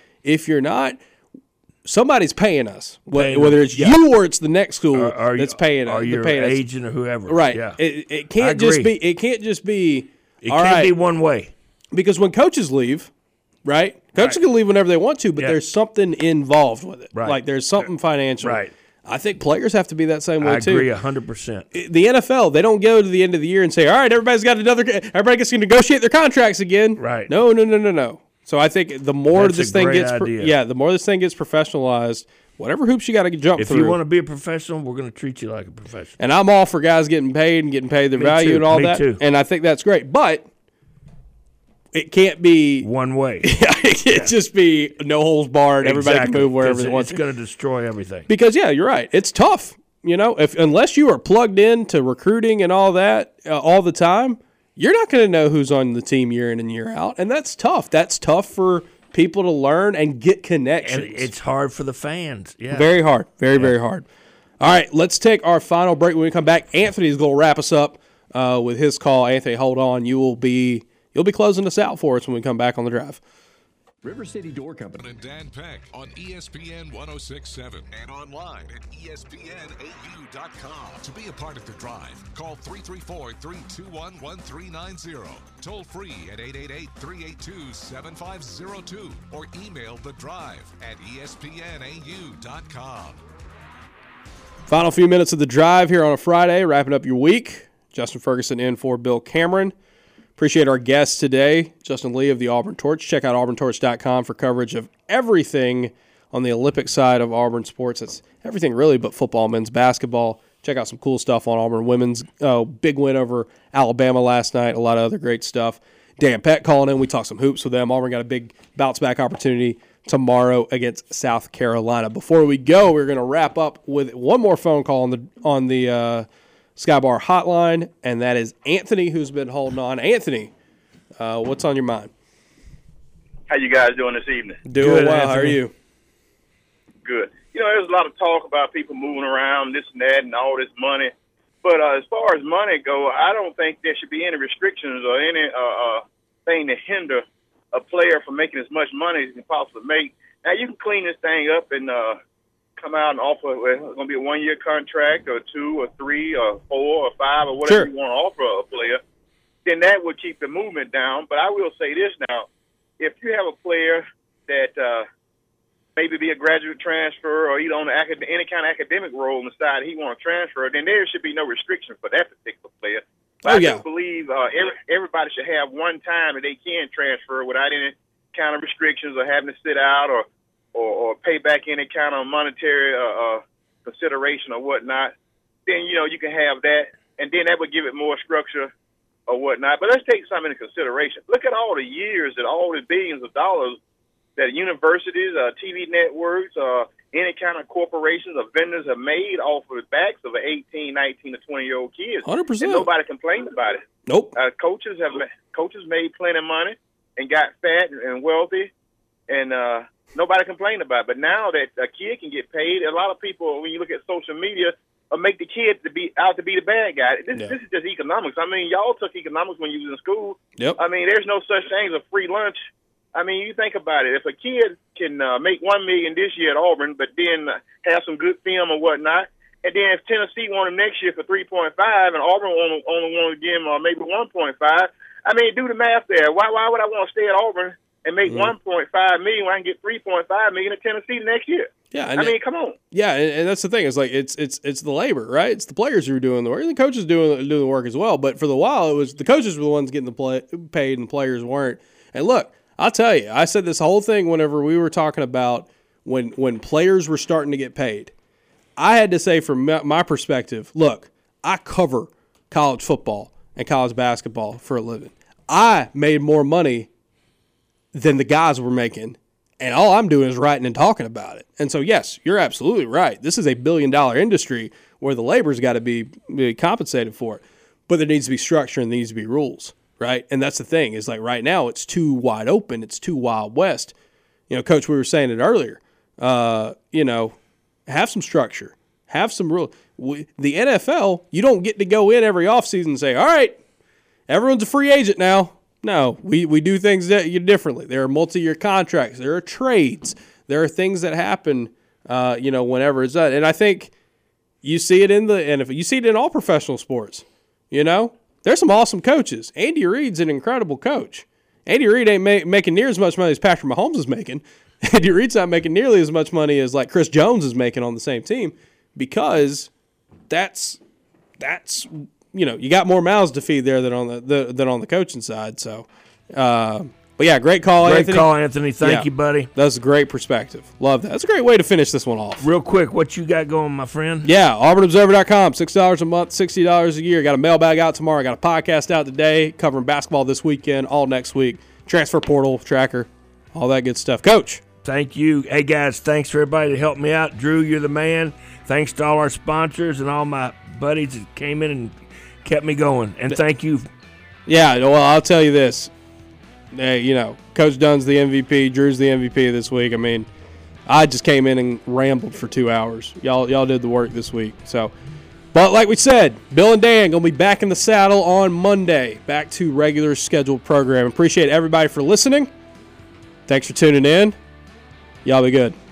somebody's paying us, whether it's you or it's the next school that's paying us. Or your agent or whoever. Right. Yeah. It can't just be. It can't just be. It can't be one way. Because when coaches leave, right? Coaches can leave whenever they want to, but there's something involved with it. Right. Like there's something financial. Right. I think players have to be that same way too. I agree 100%. The NFL, they don't go to the end of the year and say, all right, everybody gets to negotiate their contracts again. Right. No. So I think the more That's this a thing great gets, idea. the more this thing gets professionalized, whatever hoops you got to jump If through. you want to be a professional, we're going to treat you like a professional. And I'm all for guys getting paid their value too. and all Me that. too. And I think that's great, but it can't be one way. It can't just be no holes barred. Everybody can move wherever they want. It's going to destroy everything. Because you're right. It's tough. Unless you are plugged into recruiting and all that all the time, you're not going to know who's on the team year in and year out, and that's tough. That's tough for people to learn and get connections. And it's hard for the fans. Yeah. Very hard. Very hard. All right, let's take our final break. When we come back, Anthony's going to wrap us up with his call. Anthony, hold on. You'll be closing us out for us when we come back on the drive. River City Door Company. And Dan Peck on ESPN 106.7 and online at ESPNAU.com. To be a part of the drive, call 334-321-1390. Toll free at 888-382-7502 or email the drive at ESPNAU.com. Final few minutes of the drive here on a Friday, wrapping up your week. Justin Ferguson in for Bill Cameron. Appreciate our guest today, Justin Lee of the Auburn Torch. Check out auburntorch.com for coverage of everything on the Olympic side of Auburn sports. It's everything really but football, men's basketball. Check out some cool stuff on Auburn women's. Big win over Alabama last night. A lot of other great stuff. Dan Peck calling in. We talked some hoops with them. Auburn got a big bounce-back opportunity tomorrow against South Carolina. Before we go, we're going to wrap up with one more phone call on the Skybar hotline, and that is Anthony, who's been holding on. Anthony, what's on your mind? How you guys doing this evening? Doing Good, well. Anthony. How are you? Good. There's a lot of talk about people moving around, this and that, and all this money. But as far as money go, I don't think there should be any restrictions or any thing to hinder a player from making as much money as he can possibly make. Now, you can clean this thing up and come out and offer it's going to be a 1-year contract or 2 or 3 or 4 or 5 or whatever you want to offer a player. Then that would keep the movement down. But I will say this now. If you have a player that maybe be a graduate transfer or on any kind of academic role on the side he want to transfer, then there should be no restriction for that particular player. But I do believe everybody should have one time that they can transfer without any kind of restrictions or having to sit out or pay back any kind of monetary consideration or whatnot. Then, you can have that, and then that would give it more structure or whatnot. But let's take something into consideration. Look at all the years that all the billions of dollars that universities, TV networks, any kind of corporations or vendors have made off of the backs of 18, 19, to 20-year-old kids. 100%. And nobody complained about it. Nope. Coaches made plenty of money and got fat and wealthy, and nobody complained about it. But now that a kid can get paid, a lot of people, when you look at social media, make the kid to be the bad guy. This is just economics. I mean, y'all took economics when you was in school. Yep. I mean, there's no such thing as a free lunch. I mean, you think about it. If a kid can make $1 million this year at Auburn, but then have some good film or whatnot, and then if Tennessee won him next year for 3.5, and Auburn only want to give him maybe 1.5, I mean, do the math there. Why would I want to stay at Auburn and make 1.5 million when I can get 3.5 million at Tennessee next year? Yeah, I mean, come on. Yeah, and that's the thing. It's like it's the labor, right? It's the players who are doing the work. The coaches doing the work as well. But for the while, it was the coaches were the ones getting paid, and the players weren't. And look, I'll tell you, I said this whole thing whenever we were talking about when players were starting to get paid. I had to say from my perspective, look, I cover college football and college basketball for a living. I made more money than the guys were making, and all I'm doing is writing and talking about it. And so, yes, you're absolutely right. This is a billion-dollar industry where the labor's got to be compensated for it. But there needs to be structure and there needs to be rules. Right, and that's the thing is like right now it's too wide open, it's too Wild West. Coach, we were saying it earlier. Have some structure, have some rule. The NFL, you don't get to go in every offseason and say, all right, everyone's a free agent now. No, we do things differently. There are multi-year contracts, there are trades, there are things that happen. Whenever it's done, and I think you see it in the NFL. You see it in all professional sports. There's some awesome coaches. Andy Reid's an incredible coach. Andy Reid ain't making near as much money as Patrick Mahomes is making. Andy Reid's not making nearly as much money as like Chris Jones is making on the same team because that's you got more mouths to feed there than on the coaching side. So, but yeah, great call, Anthony. Great call, Anthony. Thank you, buddy. That's a great perspective. Love that. That's a great way to finish this one off. Real quick, what you got going, my friend? Yeah, AuburnObserver.com, $6 a month, $60 a year. Got a mailbag out tomorrow. Got a podcast out today covering basketball this weekend, all next week. Transfer portal, tracker, all that good stuff. Coach. Thank you. Hey, guys, thanks for everybody that helped me out. Drew, you're the man. Thanks to all our sponsors and all my buddies that came in and kept me going. And thank you. Yeah, well, I'll tell you this. Coach Dunn's the MVP. Drew's the MVP this week. I mean, I just came in and rambled for 2 hours. Y'all did the work this week. So, but like we said, Bill and Dan going to be back in the saddle on Monday. Back to regular scheduled program. Appreciate everybody for listening. Thanks for tuning in. Y'all be good.